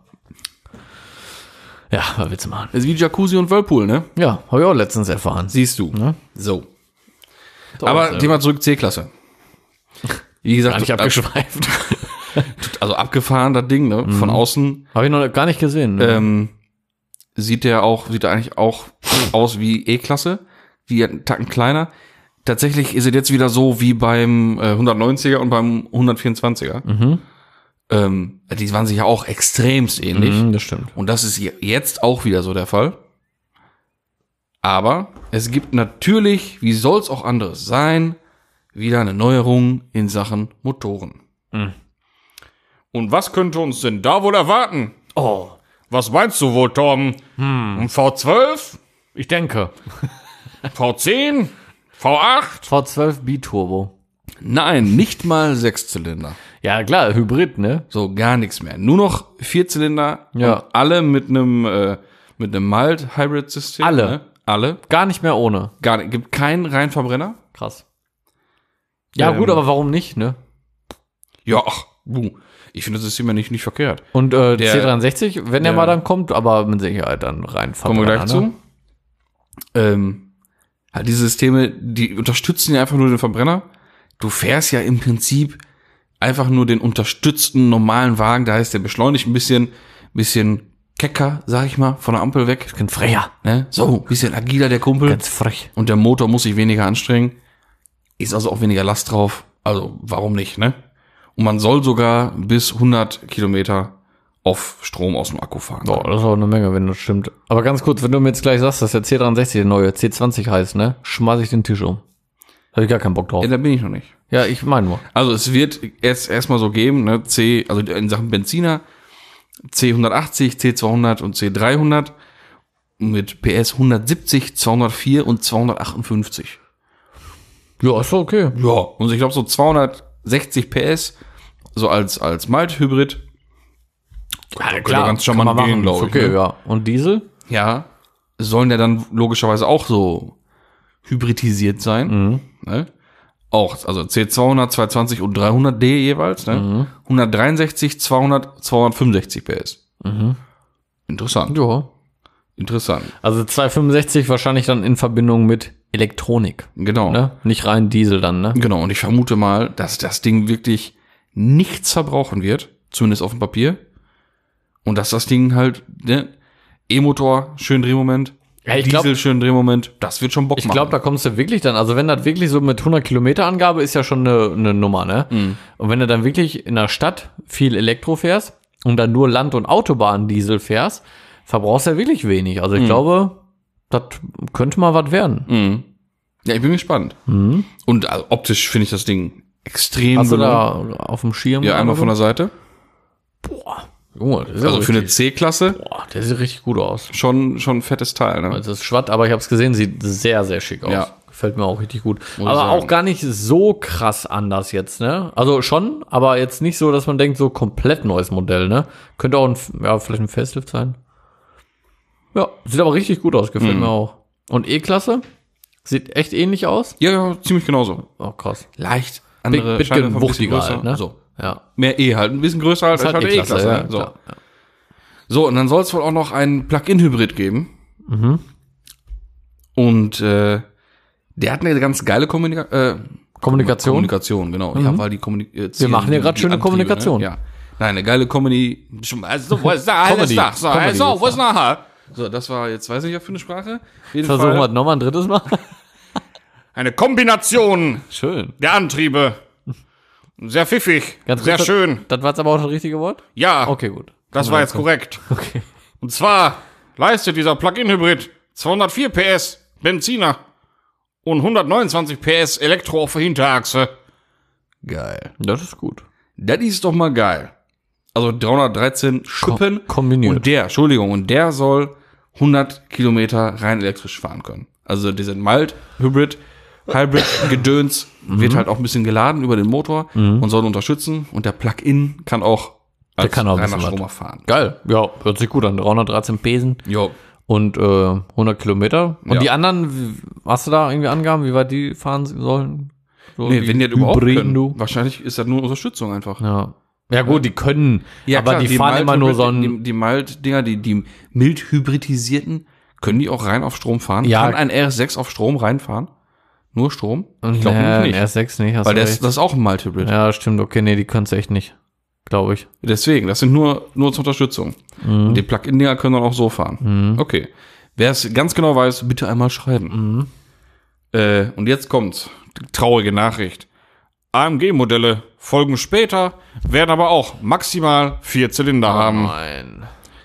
ja, was willst du machen? Das ist wie Jacuzzi und Whirlpool, ne? Ja, habe ich auch letztens erfahren. Siehst du. Ne? So. Aber Thema zurück C-Klasse. Wie gesagt, Gar nicht abgeschweift. also abgefahren, das Ding, ne? Von außen Habe ich noch gar nicht gesehen. Ne? sieht er eigentlich auch aus wie E-Klasse, wie einen Tacken kleiner. Tatsächlich ist es jetzt wieder so wie beim 190er und beim 124er. Die waren sich ja auch extremst ähnlich. Das stimmt. Und das ist jetzt auch wieder so der Fall. Aber es gibt natürlich, wie soll's auch anderes sein, wieder eine Neuerung in Sachen Motoren. Und was könnte uns denn da wohl erwarten? Oh, Was meinst du wohl, Torben? Ein V12? ich denke. V10? V8? V12 B-Turbo. Nein, nicht mal Sechszylinder. Ja, klar, Hybrid, ne? So gar nichts mehr. Nur noch Vierzylinder. Ja. Und alle mit einem Mild-Hybrid-System. Alle? Ne? Alle. Gar nicht mehr ohne. Gar nicht. Gibt keinen Reihenverbrenner. Krass. Ja, gut, aber warum nicht, ne? Ja, ich finde das System ja nicht verkehrt. Und C63, wenn der der- mal dann kommt, aber mit Sicherheit dann rein Kommen wir gleich Verbrenner, zu. Halt diese Systeme, die unterstützen ja einfach nur den Verbrenner. Du fährst ja im Prinzip einfach nur den unterstützten normalen Wagen. Da heißt der beschleunigt ein bisschen kecker, sag ich mal, von der Ampel weg. Ein Freya. Ne? So, ein bisschen agiler der Kumpel. Ganz frech. Und der Motor muss sich weniger anstrengen. Ist also auch weniger Last drauf. Also, warum nicht, ne? Und man soll sogar bis 100 Kilometer auf Strom aus dem Akku fahren. Boah, das ist auch eine Menge, wenn das stimmt. Aber ganz kurz, wenn du mir jetzt gleich sagst, dass der C63 der neue C20 heißt, ne? Schmeiß ich den Tisch um. Habe ich gar keinen Bock drauf. Ja, da bin ich noch nicht. Ja, ich meine nur. Also es wird erstmal so geben, ne, also in Sachen Benziner, C180, C200 und C300 mit PS 170, 204 und 258. Ja, ist doch okay. Ja, und ich glaube so 260 PS, so als Mild-Hybrid. Klar, ganz kann man charmant gehen, machen. glaube Ist ich. okay, Ne? ja. Und Diesel? Ja, sollen ja dann logischerweise auch so hybridisiert sein. Ne? Auch, also C200, 220 und 300D jeweils. Ne? 163, 200, 265 PS. Interessant. Ja. Interessant. Also 265 wahrscheinlich dann in Verbindung mit Elektronik. Genau. Ne? Nicht rein Diesel dann, ne? Genau, und ich vermute mal, dass das Ding wirklich nichts verbrauchen wird, zumindest auf dem Papier. Und dass das Ding halt, ne, E-Motor, schön Drehmoment, Ja, ich Diesel, glaub- schön Drehmoment, das wird schon Bock Ich machen. glaube, da kommst du wirklich dann, also wenn das wirklich so mit 100 Kilometer Angabe ist ja schon eine Nummer, ne? Und wenn du dann wirklich in der Stadt viel Elektro fährst und dann nur Land- und Autobahn-Diesel fährst, verbrauchst du ja wirklich wenig. Also ich glaube, das könnte mal was werden. Ja, ich bin gespannt. Und also, optisch finde ich das Ding extrem Hast du gelungen. da auf dem Schirm? Ja, einmal von der Seite. Junge, das ist Also ja für eine richtig, C-Klasse der sieht richtig gut aus. schon ein fettes Teil, ne? Also es ist Schwatt, aber ich habe es gesehen, sieht sehr, sehr schick aus. Ja. Gefällt mir auch richtig gut. Muss Aber ich sagen. auch gar nicht so krass anders jetzt, ne? Also schon, aber jetzt nicht so, dass man denkt, so komplett neues Modell, ne? Könnte auch vielleicht ein Facelift sein. Ja, sieht aber richtig gut aus, gefällt mir auch. Und E-Klasse? Sieht echt ähnlich aus? Ja, ziemlich genauso. Oh, krass. Leicht andere Bisschen Scheinwerfer, ein bisschen wuchtiger größer. halt, ne? So. Ja. Mehr E halt, ein bisschen größer halt als halt E-Klasse. ja, Ne? So. klar. So, und dann soll es wohl auch noch einen Plug-in-Hybrid geben. Und der hat eine ganz geile Kommunikation? genau. Ja, weil die Kommunikation. Wir machen ja gerade schöne Kommunikation. Ne? Ja. Nein, eine geile Comedy. Also, was da? Comedy. So, Comedy also, ist was nachher? So, das war jetzt, weiß ich ja für eine Sprache. Auf jeden Versuchen wir Fall es nochmal ein drittes Mal. eine Kombination Schön. der Antriebe. Sehr pfiffig, Ganz sehr kurz, schön. Das war jetzt aber auch das richtige Wort? Ja, Okay, gut. das war jetzt korrekt. Okay. Und zwar leistet dieser Plug-in-Hybrid 204 PS Benziner und 129 PS Elektro auf der Hinterachse. Geil. Das ist gut. Das ist doch mal geil. Also 313 Schippen. Kombiniert. Und der soll 100 Kilometer rein elektrisch fahren können. Also dieser Hybrid Gedöns wird halt auch ein bisschen geladen über den Motor und soll unterstützen. Und der Plug-in kann auch als kann auch ein reiner bisschen Stromer fahren. Geil. Ja, hört sich gut an. 313 Pesen Jo. und 100 Kilometer. Und Ja. die anderen, hast du da irgendwie Angaben, wie weit die fahren sollen? So Nee, wenn die das überhaupt Hybriden, können. du? Wahrscheinlich ist das nur Unterstützung einfach. Ja. Ja gut, die können, aber klar, die fahren immer nur so ein... Die Mild-Dinger, die mild hybridisierten, können die auch rein auf Strom fahren? Ja. Kann ein RS6 auf Strom reinfahren? Nur Strom? Ich glaube Nee, nicht. RS6 nicht, hast Weil du das recht. ist auch ein Mild-Hybrid. Ja, stimmt, okay, nee, die können es echt nicht, glaube ich. Deswegen, das sind nur zur Unterstützung. Und die Plug-in-Dinger können dann auch so fahren. Okay. Wer es ganz genau weiß, bitte einmal schreiben. Und jetzt kommt die traurige Nachricht. AMG-Modelle folgen später, werden aber auch maximal 4 Zylinder haben. Nein.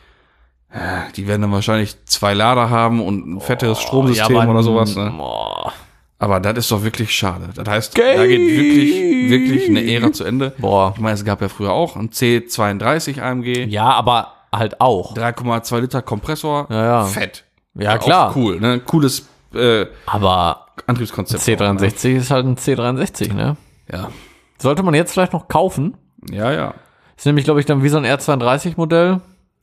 Die werden dann wahrscheinlich 2 Lader haben und ein fetteres Stromsystem Ja, aber oder sowas. Ne? Boah. Aber das ist doch wirklich schade. Das heißt, da geht wirklich eine Ära zu Ende. Boah. Ich meine, es gab ja früher auch ein C32 AMG, Ja, aber halt auch. 3,2 Liter Kompressor, Ja. fett. Ja, War klar. Auch cool, ne? Cooles Aber Antriebskonzept. C63 ist halt ein C63, ne? Ja. Sollte man jetzt vielleicht noch kaufen? Ja, ja. Ist nämlich, glaube ich, dann wie so ein R32-Modell.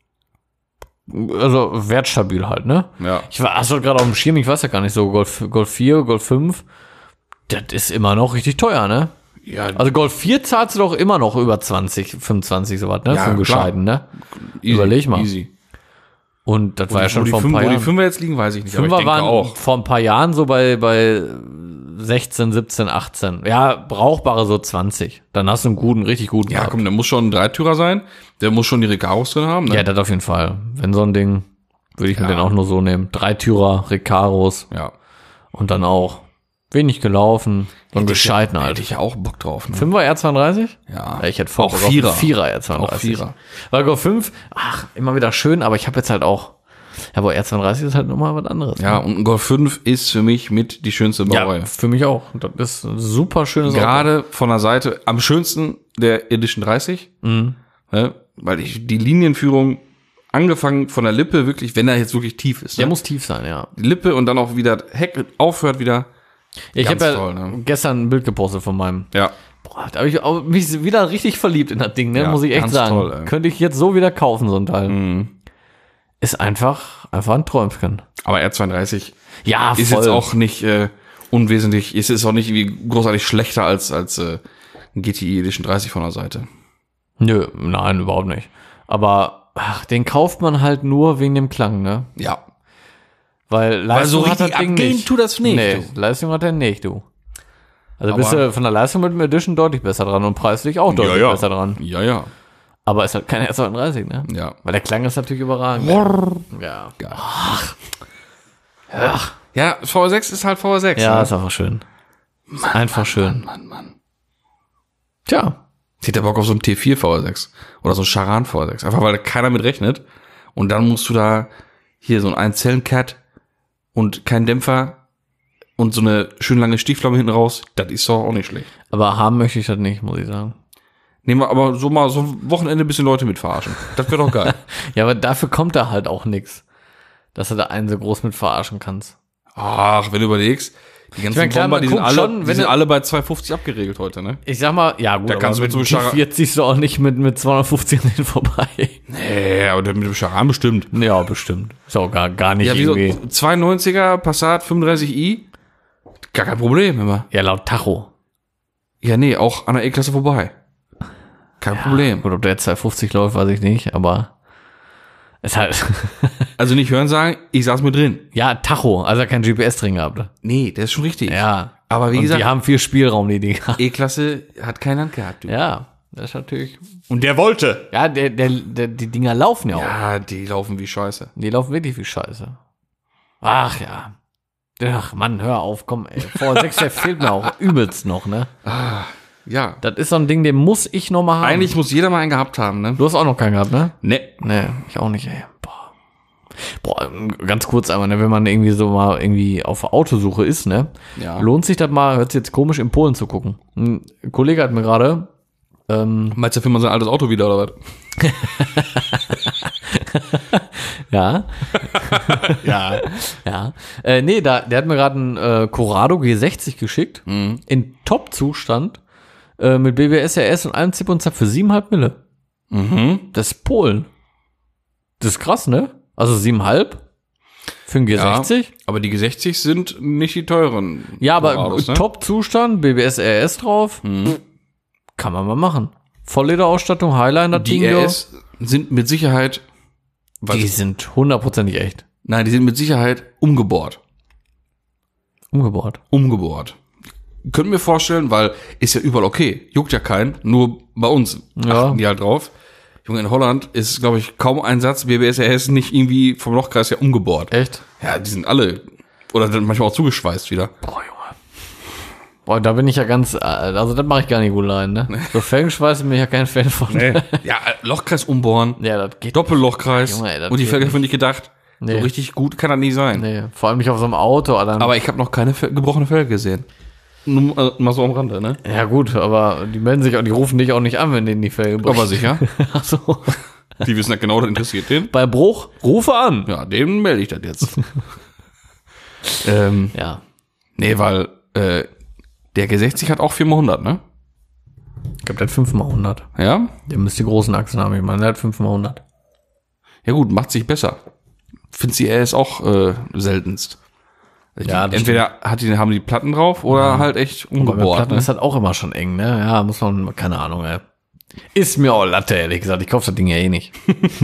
Also wertstabil halt, ne? Ja. Hast du gerade auf dem Schirm, ich weiß ja gar nicht so, Golf 4, Golf 5, das ist immer noch richtig teuer, ne? Ja, Also Golf 4 zahlst du doch immer noch über 20, 25 sowas, ne? Ja, Für einen klar. gescheiten, ne? easy, überleg mal. Easy. Und das war ja schon wo vor ein paar Wo die Jahren. Fünfer jetzt liegen, weiß ich nicht. Aber ich Fünfer denke waren auch. vor ein paar Jahren so bei 16, 17, 18. Ja, brauchbare so 20. Dann hast du einen guten, richtig guten Ja, gehabt. komm, der muss schon ein Dreitürer sein. Der muss schon die Recaros drin haben. Ne? Ja, das auf jeden Fall. Wenn so ein Ding, würde ich mir Ja. den auch nur so nehmen. Dreitürer, Recaros Ja. und dann auch wenig gelaufen. So einen gescheiten Hätte halt. ich ja auch Bock drauf. Ne? 5er R32? Ja. Ich hätte vor Auch Vierer. 4er R32. Auch Vierer. Weil Golf 5, immer wieder schön, aber ich habe jetzt halt auch, ja, aber R32 ist halt nochmal was anderes. Ja, und ein Golf 5 ist für mich mit die schönste Baureihe. Ja, für mich auch. Das ist ein super schönes Auto. Gerade von der Seite am schönsten der Edition 30. Ne? Weil die Linienführung angefangen von der Lippe wirklich, wenn er jetzt wirklich tief ist. Der Ne? muss tief sein, ja. Die Lippe und dann auch wieder Heck aufhört wieder. Ich Ganz habe ja toll, ne? gestern ein Bild gepostet von meinem. Ja. Boah, da habe ich auch mich wieder richtig verliebt in das Ding, ne? Ja, Muss ich echt ganz sagen. toll, ey. Könnte ich jetzt so wieder kaufen, so ein Teil. Ist einfach ein Träumchen. Aber R32 Ja, ist voll. jetzt auch nicht unwesentlich, es ist auch nicht irgendwie großartig schlechter als ein GTI Edition 30 von der Seite. Nö, nein, überhaupt nicht. Aber den kauft man halt nur wegen dem Klang, ne? Ja. Weil Leistung so hat das richtig Ding abgehen nicht. tut das nicht, Nee, du. Leistung hat er nicht, du. Also Aber- bist du von der Leistung mit dem Edition deutlich besser dran und preislich auch deutlich besser dran. Ja. Aber es hat keine S39, ne? Ja. Weil der Klang ist natürlich überragend. Ja. Geil. Ja, VR6 ist halt VR6. Ja, ne? ist einfach schön. Ist einfach schön. Mann. Tja. Ich hätte Bock auf so einen T4 VR6 oder so einen Charan VR6. Einfach weil da keiner mit rechnet. Und dann musst du da hier so ein Einzellen-Cat und kein Dämpfer und so eine schön lange Stichflamme hinten raus. Das ist doch auch nicht schlecht. Aber haben möchte ich das nicht, muss ich sagen. Nehmen wir aber so mal so ein Wochenende ein bisschen Leute mit verarschen. Das wäre doch geil. Ja, aber dafür kommt da halt auch nix. Dass du da einen so groß mit verarschen kannst. Ach, wenn du überlegst, die ganzen meine, klar, Bomber, man die sind guckt alle, schon, die wenn sind du- alle bei 250 abgeregelt heute, ne? Ich sag mal, ja gut, Da kannst du mit so einem dem Chara- 40 du auch nicht mit 250 an den vorbei. Nee, aber mit dem Charan bestimmt. Ja, bestimmt. Ist auch gar nicht Ja, wie so irgendwie. 92er Passat 35i, gar kein Problem immer. Ja, laut Tacho. Ja, nee, auch an der E-Klasse vorbei. Kein Problem. Gut, ob der jetzt 250 läuft, weiß ich nicht, aber ist halt. Also nicht hören sagen, ich saß mit drin. Ja, Tacho, also kein GPS drin gehabt. Nee, der ist schon richtig. Ja. Aber wie Und gesagt, die haben viel Spielraum, die Dinger. E-Klasse hat kein Land gehabt. Du. Ja, das ist natürlich. Und der wollte. Ja, die Dinger laufen ja auch. Ja, die laufen wie Scheiße. Die laufen wirklich wie Scheiße. Ach ja. Ach Mann, hör auf, komm, ey. V6 der fehlt mir auch übelst noch, ne? Ja. Das ist so ein Ding, den muss ich noch mal haben. Eigentlich muss jeder mal einen gehabt haben, ne? Du hast auch noch keinen gehabt, ne? Ne. Nee, ich auch nicht, ey. Boah, ganz kurz einmal, ne, wenn man irgendwie so mal irgendwie auf Autosuche ist, ne? Ja. Lohnt sich das mal, hört sich jetzt komisch, in Polen zu gucken. Ein Kollege hat mir gerade, Meinst du, findet man sein altes Auto wieder, oder was? ja, Ja. ja, nee, der hat mir gerade einen Corrado G60 geschickt, in Top-Zustand, mit BBS, RS und allem Zip und Zap für 7,5 Mille. Das ist Polen. Das ist krass, ne? Also 7,5 für einen G60. Aber die G60 sind nicht die teuren. Ja, aber Corrados, ne? Top-Zustand, BBS, RS drauf. Kann man mal machen. Volllederausstattung, Highliner, Die Ding, RS sind mit Sicherheit, die sind hundertprozentig echt. nein, die sind mit Sicherheit umgebohrt. Umgebaut. Können wir vorstellen, weil ist ja überall okay. Juckt ja keinen, nur bei uns Ja. achten die halt drauf. Junge, in Holland ist, glaube ich, kaum ein Satz BBS RS nicht irgendwie vom Lochkreis ja umgebohrt. Echt? Ja, die sind alle, oder dann manchmal auch zugeschweißt wieder. Boah, Junge. Boah, da bin ich ja ganz, also das mache ich gar nicht gut rein, ne? So Felgenschweiß bin ich ja kein Fan von. Ja, Lochkreis umbohren, Ja, das geht. Doppellochkreis. Junge, ey, das und die geht Felge nicht. habe ich nicht gedacht. Nee. So richtig gut kann das nicht sein. Nee, vor allem nicht auf so einem Auto, Alter. Aber ich habe noch keine gebrochene Felge gesehen. Nur mal so am Rande, ne? Ja gut, aber die melden sich auch, die rufen dich auch nicht an, wenn denen die Felge bricht. Aber sicher. Ach so. Die wissen ja genau, das interessiert den. Bei Bruch, rufe an. Ja, dem melde ich das jetzt. Ja. Nee, weil der G60 hat auch 4x100, ne? Ich glaube, der hat 5x100. Ja? Der müsste die großen Achsen haben, ich meine, der hat 5x100. Ja gut, macht sich besser. Find's die RS auch seltenst. Ja, das Entweder haben die Platten drauf oder halt echt Aber mit umgebohrt. Platten Ne? ist halt auch immer schon eng, ne? Ja, muss man, keine Ahnung, ey. Ist mir auch Latte, ehrlich gesagt. Ich kaufe das Ding ja eh nicht.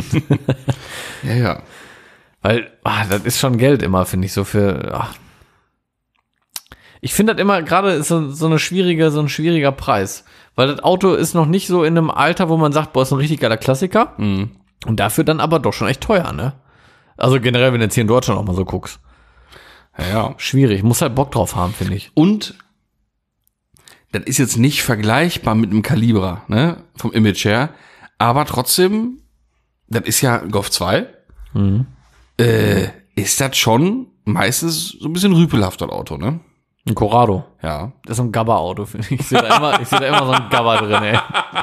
Ja. Weil, das ist schon Geld immer, finde ich, so für, Ich finde das immer, gerade ist so ein schwieriger Preis. Weil das Auto ist noch nicht so in einem Alter, wo man sagt, boah, ist ein richtig geiler Klassiker. Und dafür dann aber doch schon echt teuer, ne? Also generell, wenn du jetzt hier in Deutschland auch mal so guckst. Ja. Schwierig. Muss halt Bock drauf haben, finde ich. Und das ist jetzt nicht vergleichbar mit einem Calibra, ne? Vom Image her. Aber trotzdem, das ist ja Golf 2. Ist das schon meistens so ein bisschen rüpelhaft, das Auto, ne? Ein Corrado. Ja. Das ist so ein Gabba-Auto, finde ich. Ich sehe da immer so ein Gabba drin, ey.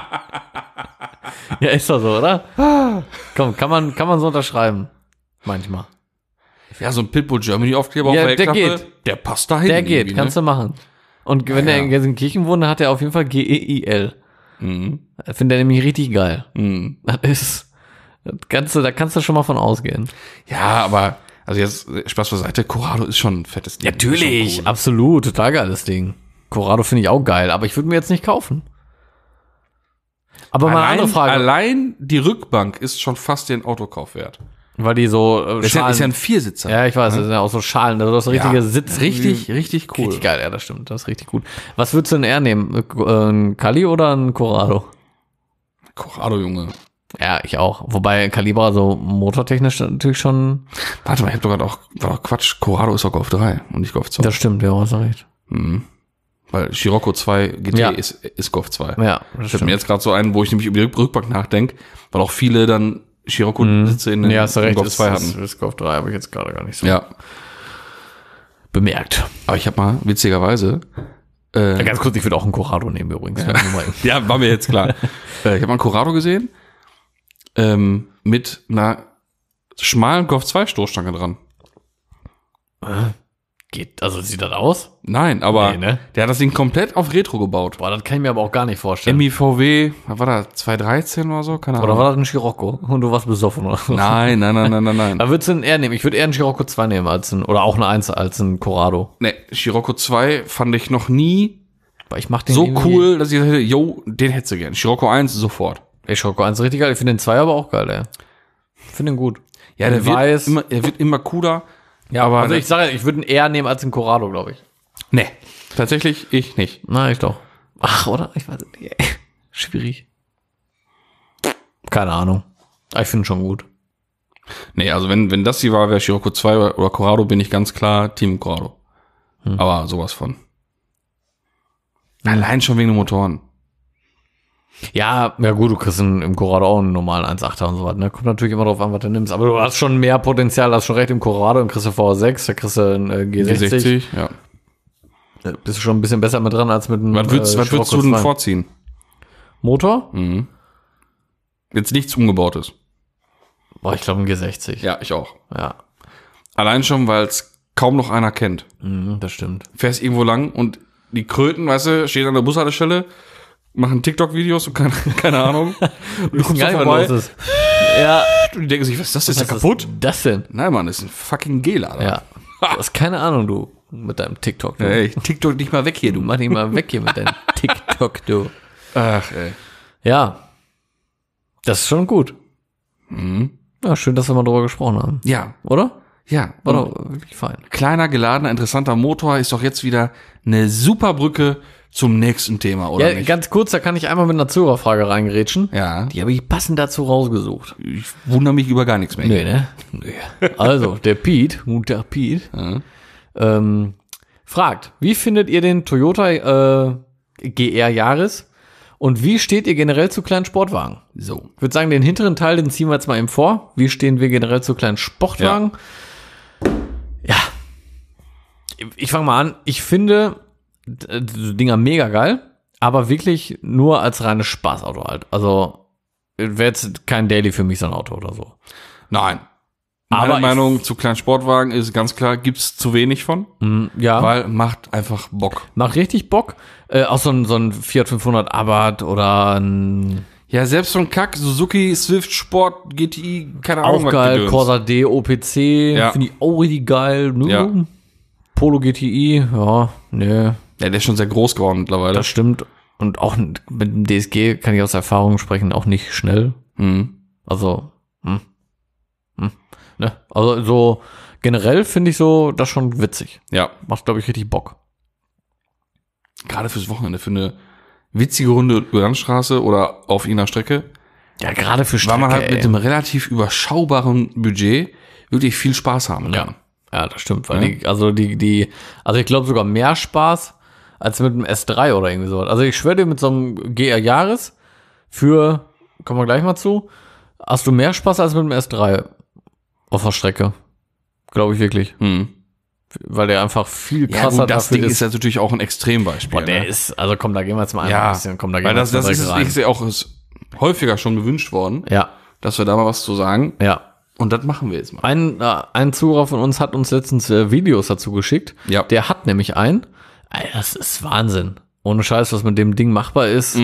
Ja, ist doch so, oder? Komm, kann man so unterschreiben. Manchmal. Ja, so ein Pitbull Germany Aufkleber Ja, auf der der Heckklappe, geht. der passt dahin. Der geht, kannst du machen. Und wenn er in Gelsenkirchen wohnt, dann hat er auf jeden Fall GEIL. Das findet er nämlich richtig geil. Das ist, da kannst du schon mal von ausgehen. Ja, aber Also jetzt Spaß beiseite, Corrado ist schon ein fettes Ding. Natürlich, Ist schon cool. absolut, total geiles Ding. Corrado finde ich auch geil, aber ich würde mir jetzt nicht kaufen. Aber mal eine andere Frage, Allein die Rückbank ist schon fast den Autokauf wert. weil die so Ist ja ein Viersitzer. Ja, ich weiß, das sind ja auch so Schalen, also das richtige Sitz. Richtig cool. Richtig geil, ja, das stimmt, das ist richtig gut. Was würdest du denn eher nehmen? Ein Kali oder ein Corrado? Corrado, Junge. Ja, ich auch. Wobei ein Calibra so motortechnisch natürlich schon. Warte mal, ich hab doch gerade auch, war doch Quatsch, Corrado ist doch Golf 3 und nicht Golf 2. Das stimmt, ja, hast du recht. Weil Scirocco 2 GT Ja. ist Golf 2. Ja, das Ich hab mir stimmt. jetzt gerade so einen, wo ich nämlich über die Rückbank nachdenke, weil auch viele dann Scirocco-Sitze in Ja, hast du in recht, Golf 2 hatten. ist Golf 3 habe ich jetzt gerade gar nicht so Ja, bemerkt. aber ich habe mal, witzigerweise, Ja, ganz kurz, ich würde auch einen Corrado nehmen übrigens. Ja. ja, war mir jetzt klar. Ich habe mal einen Corrado gesehen, mit einer schmalen Golf 2 Stoßstange dran. Geht, also sieht das aus? Nein, aber Nee, ne? der hat das Ding komplett auf Retro gebaut. Boah, das kann ich mir aber auch gar nicht vorstellen. MIVW, was war das, 213 oder so? Keine Ahnung. Oder war das ein Scirocco und du warst besoffen oder so? Nein. Da würdest du einen eher nehmen. Ich würde eher einen Scirocco 2 nehmen als ein, oder auch eine 1 als ein Corrado. Ne, Scirocco 2 fand ich noch nie Aber ich mach den so irgendwie- cool, dass ich gesagt hätte, yo, den hättest du gern. Scirocco 1 sofort. Ey, Scirocco 1 ist richtig geil. Ich finde den 2 aber auch geil, ey. Ich finde den gut. Ja, der Weiß. wird immer cooler. Ja, aber also ich sage, ich würde ihn eher nehmen als einen Corrado, glaube ich. Ne, tatsächlich ich nicht. Na, ich doch. Ach, oder? Ich weiß nicht. Schwierig. Keine Ahnung. Aber ich finde ihn schon gut. Nee, also wenn das die Wahl wäre, Scirocco 2 oder Corrado, bin ich ganz klar Team Corrado. Aber sowas von. Allein schon wegen den Motoren. Ja, gut, du kriegst im Corrado auch einen normalen 1.8er und so was, ne? Kommt natürlich immer drauf an, was du nimmst. Aber du hast schon mehr Potenzial, hast schon recht im Corrado und kriegst du V6, da kriegst du einen G60. ja. Da bist du schon ein bisschen besser mit dran als mit einem Was würdest du Scirocco denn 2. vorziehen? Motor? Jetzt nichts Umgebautes. Boah, ich glaube ein G60. Ja, ich auch. Ja. Allein schon, weil es kaum noch einer kennt. Das stimmt. Fährst irgendwo lang und die Kröten, weißt du, stehen an der Bushaltestelle, machen TikTok-Videos und keine Ahnung. Und du kommst da vorbei ist. Ja. und die denken sich, was ist das? Ist der Was kaputt? ist das denn? Nein, Mann, das ist ein fucking G-Lader. Ja. Du hast keine Ahnung, du, mit deinem TikTok. Du. Ey, TikTok nicht mal weg hier, du. Mach dich mal weg hier mit deinem TikTok, du. Ach, ey. Ja. Das ist schon gut. Ja, schön, dass wir mal drüber gesprochen haben. Ja, Oder? ja. War Und doch wirklich fein. kleiner, geladener, interessanter Motor ist doch jetzt wieder eine super Brücke zum nächsten Thema, oder Ja, nicht? ganz kurz, da kann ich einmal mit einer Zuhörerfrage reingerätschen. Ja, Die habe ich passend dazu rausgesucht. ich wundere mich über gar nichts mehr. Nee, ne? Nee. Also, der Pete, fragt, wie findet ihr den Toyota GR Yaris und wie steht ihr generell zu kleinen Sportwagen? So. Ich würde sagen, den hinteren Teil, den ziehen wir jetzt mal eben vor. Wie stehen wir generell zu kleinen Sportwagen? Ja. Ich fange mal an. Ich finde die Dinger mega geil, aber wirklich nur als reines Spaßauto halt. Also wäre jetzt kein Daily für mich so ein Auto oder so. Nein. Aber Meine ich- Meinung zu kleinen Sportwagen ist ganz klar, gibt's zu wenig von, Ja, weil macht einfach Bock. macht richtig Bock. Auch so ein Fiat 500 Abarth oder ein Ja, selbst so ein Kack, Suzuki, Swift, Sport, GTI, keine Ahnung, auch was geil, Gedöns. Corsa D, OPC, Ja. finde ich auch richtig geil. Ne? Ja. Polo GTI, ja, ne, Ja, der ist schon sehr groß geworden mittlerweile. das stimmt. Und auch mit dem DSG kann ich aus Erfahrung sprechen, auch nicht schnell. Also, ne? Also so generell finde ich so das schon witzig. Ja, Macht, glaube ich, richtig Bock. gerade fürs Wochenende, für eine witzige Runde über Landstraße oder auf irgendeiner Strecke, Ja, gerade für weil man halt Strecke, mit einem relativ überschaubaren Budget wirklich viel Spaß haben kann. Ja, das stimmt, weil also ich glaube sogar mehr Spaß als mit einem S3 oder irgendwie sowas. Also ich schwöre dir, mit so einem GR Yaris kommen wir gleich mal zu, hast du mehr Spaß als mit einem S3 auf der Strecke. Glaube ich wirklich. Weil der einfach viel Ja, krasser gut, das dafür Ding ist ja natürlich auch ein Extrembeispiel. Boah, der ne? ist, also komm, da gehen wir jetzt mal einfach Ja, ein bisschen, komm, da gehen weil wir das jetzt mal ist, direkt rein. ist ja auch ist häufiger schon gewünscht worden, Ja, dass wir da mal was zu sagen. ja. Und das machen wir jetzt mal. Ein Zuhörer von uns hat uns letztens Videos dazu geschickt. Ja. Der hat nämlich einen. Ey, das ist Wahnsinn. Ohne Scheiß, was mit dem Ding machbar ist.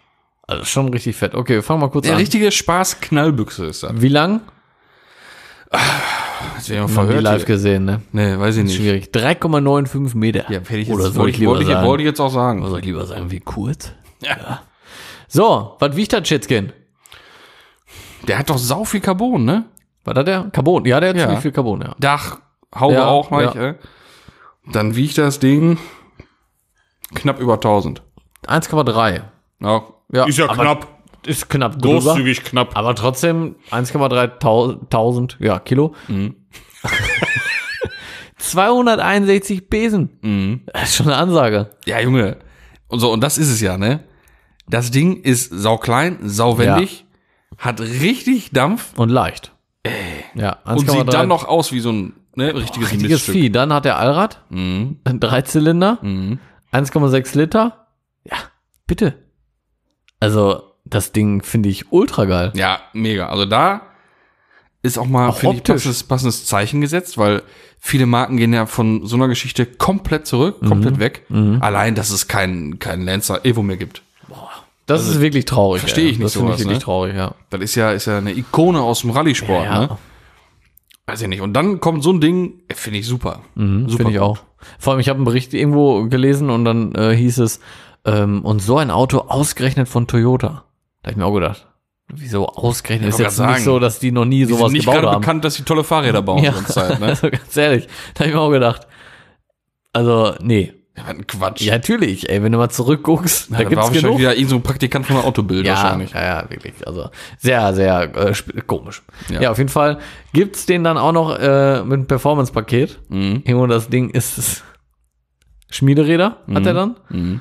Also schon richtig fett. Okay, wir fangen mal kurz Der an. richtige Spaß-Knallbüchse ist das. Wie lang? Das wäre Noch nie live gesehen, ne? Nee, weiß ich nicht. Schwierig. 3,95 Meter. Ja, hätte ich jetzt, Oder soll ich lieber wollte sagen? ich jetzt auch sagen. Oder soll ich lieber sagen, wie kurz? Ja. So, was wiegt der Shitskin? Der hat doch sau viel Carbon, ne? Was hat der? Carbon. Ja, der hat Ja. ziemlich viel Carbon, ja. Dach, Haube Ja, auch mal. ja. Dann wiegt das Ding knapp über 1000. 1,3. Ja, Ja, ist ja aber knapp. Ist knapp drüber. Großzügig knapp. Aber trotzdem 1,3 ja, Kilo. 261 Besen. Das ist schon eine Ansage. Ja, Junge. Und so, und das ist es ja, ne? Das Ding ist sauklein, sauwendig, hat richtig Dampf Und leicht. Ja, 1,3. und sieht dann noch aus wie so ein richtiges Miststück. Vieh. Dann hat er Allrad. Ein 3-Zylinder. 1,6 Liter. Ja, bitte. Also, das Ding finde ich ultra geil. Ja, mega. Also da ist auch mal, Auch finde ich, optisch. passendes Zeichen gesetzt, weil viele Marken gehen ja von so einer Geschichte komplett zurück, komplett weg. Allein, dass es keinen Lancer Evo mehr gibt. Das ist wirklich traurig. verstehe ich nicht Das finde ich sowas, wirklich ne? traurig, ja. Das ist ja eine Ikone aus dem Rallye-Sport, Ja. ne? Weiß ich nicht. Und dann kommt so ein Ding, finde ich super. Finde ich gut. auch. Vor allem, ich habe einen Bericht irgendwo gelesen und dann hieß es, und so ein Auto ausgerechnet von Toyota. Da habe ich mir auch gedacht, wieso ausgerechnet? Ist wollte jetzt grad nicht sagen, so, dass die noch nie Die sowas sind nicht gebaut gerade haben. bekannt, dass sie tolle Fahrräder bauen Ja, die ganze Zeit, ne? also ganz ehrlich, da habe ich mir auch gedacht, also nee. Ja, was ein Quatsch. Ja, natürlich, ey, wenn du mal zurückguckst, Ja, da da war gibt's wahrscheinlich genug. wieder irgend so ein Praktikant von der Autobild Ja, wahrscheinlich. ja, wirklich. Also sehr, sehr komisch. Ja. Ja. Auf jeden Fall gibt's den dann auch noch mit einem Performance-Paket. Und das Ding ist Schmiederäder, hat er dann.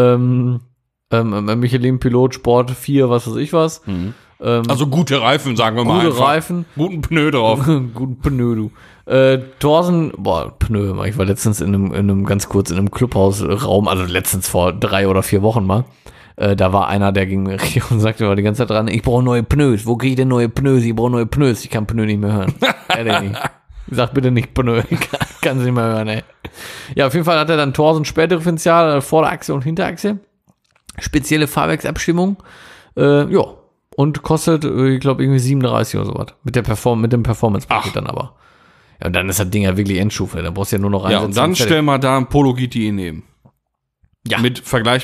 Michelin Pilot Sport 4, was weiß ich was. Also gute Reifen, sagen wir mal Gute einfach. Reifen. Guten Pneu drauf. Guten Pneu, du. Thorsen, Pneu, ich war letztens in einem ganz kurz in einem Clubhausraum, also letztens vor 3 oder 4 Wochen mal. Da war einer, der ging mir richtig und sagte immer die ganze Zeit dran, ich brauche neue Pneus. Wo kriege ich denn neue Pneus? Ich brauche neue Pneus. Ich kann Pneu nicht mehr hören. Sag bitte nicht Pneu. Kann sie nicht mehr hören, ey. Ja, auf jeden Fall hat er dann Thorsen Sperrdifferential, Vorderachse und Hinterachse. Spezielle Fahrwerksabstimmung. Ja. Und kostet, ich glaube, irgendwie 37 oder sowas. Mit dem Performance-Paket dann aber. Ja, und dann ist das Ding ja wirklich Endstufe. Da brauchst du ja nur noch Ja, reinsetzen. und dann fertig. stell mal da ein Polo GTI neben. Ja. Mit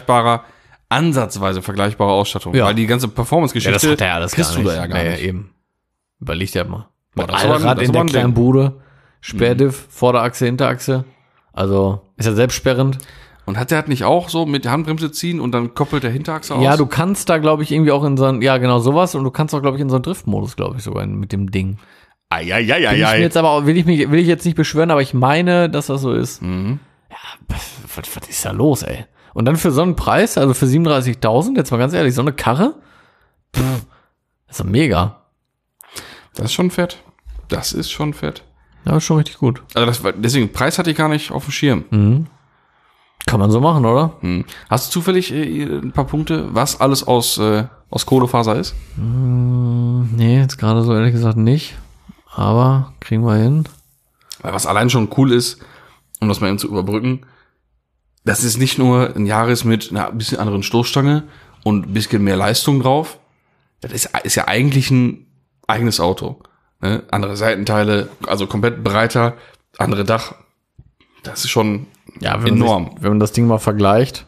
ansatzweise vergleichbarer Ausstattung. Ja. Weil die ganze Ja, Performance-Geschichte das hat er ja alles kriegst gar du nicht. da ja gar Nee, nicht. eben. Überleg dir mal. Boah, Mit das ist aber ein- Allrad das ist in aber der ein kleinen Ding. Bude, Sperrdiff, Vorderachse, Hinterachse. Also, ist ja selbstsperrend. Und hat der halt nicht auch so mit der Handbremse ziehen und dann koppelt der Hinterachse aus? Ja, du kannst da, glaube ich, irgendwie auch in so ein, ja, genau sowas. Und du kannst auch, glaube ich, in so einen Driftmodus, glaube ich, sogar mit dem Ding. Bin ich mir jetzt aber auch, will ich jetzt nicht beschwören, aber ich meine, dass das so ist. Ja, was ist da los, ey? Und dann für so einen Preis, also für 37.000, jetzt mal ganz ehrlich, so eine Karre? Das ist doch mega. Das ist schon fett. Das ist schon fett. Ja, ist schon richtig gut. Also deswegen, Preis hatte ich gar nicht auf dem Schirm. Kann man so machen, oder? Hast du zufällig ein paar Punkte, was alles aus Kohlefaser ist? Nee, jetzt gerade so ehrlich gesagt nicht. Aber kriegen wir hin. Weil was allein schon cool ist, um das mal eben zu überbrücken, das ist nicht nur ein Jahres mit einer bisschen anderen Stoßstange und ein bisschen mehr Leistung drauf. Das ist ja eigentlich ein eigenes Auto. Ne? Andere Seitenteile, also komplett breiter, andere Dach. Das ist schon enorm. Wenn man das Ding mal vergleicht,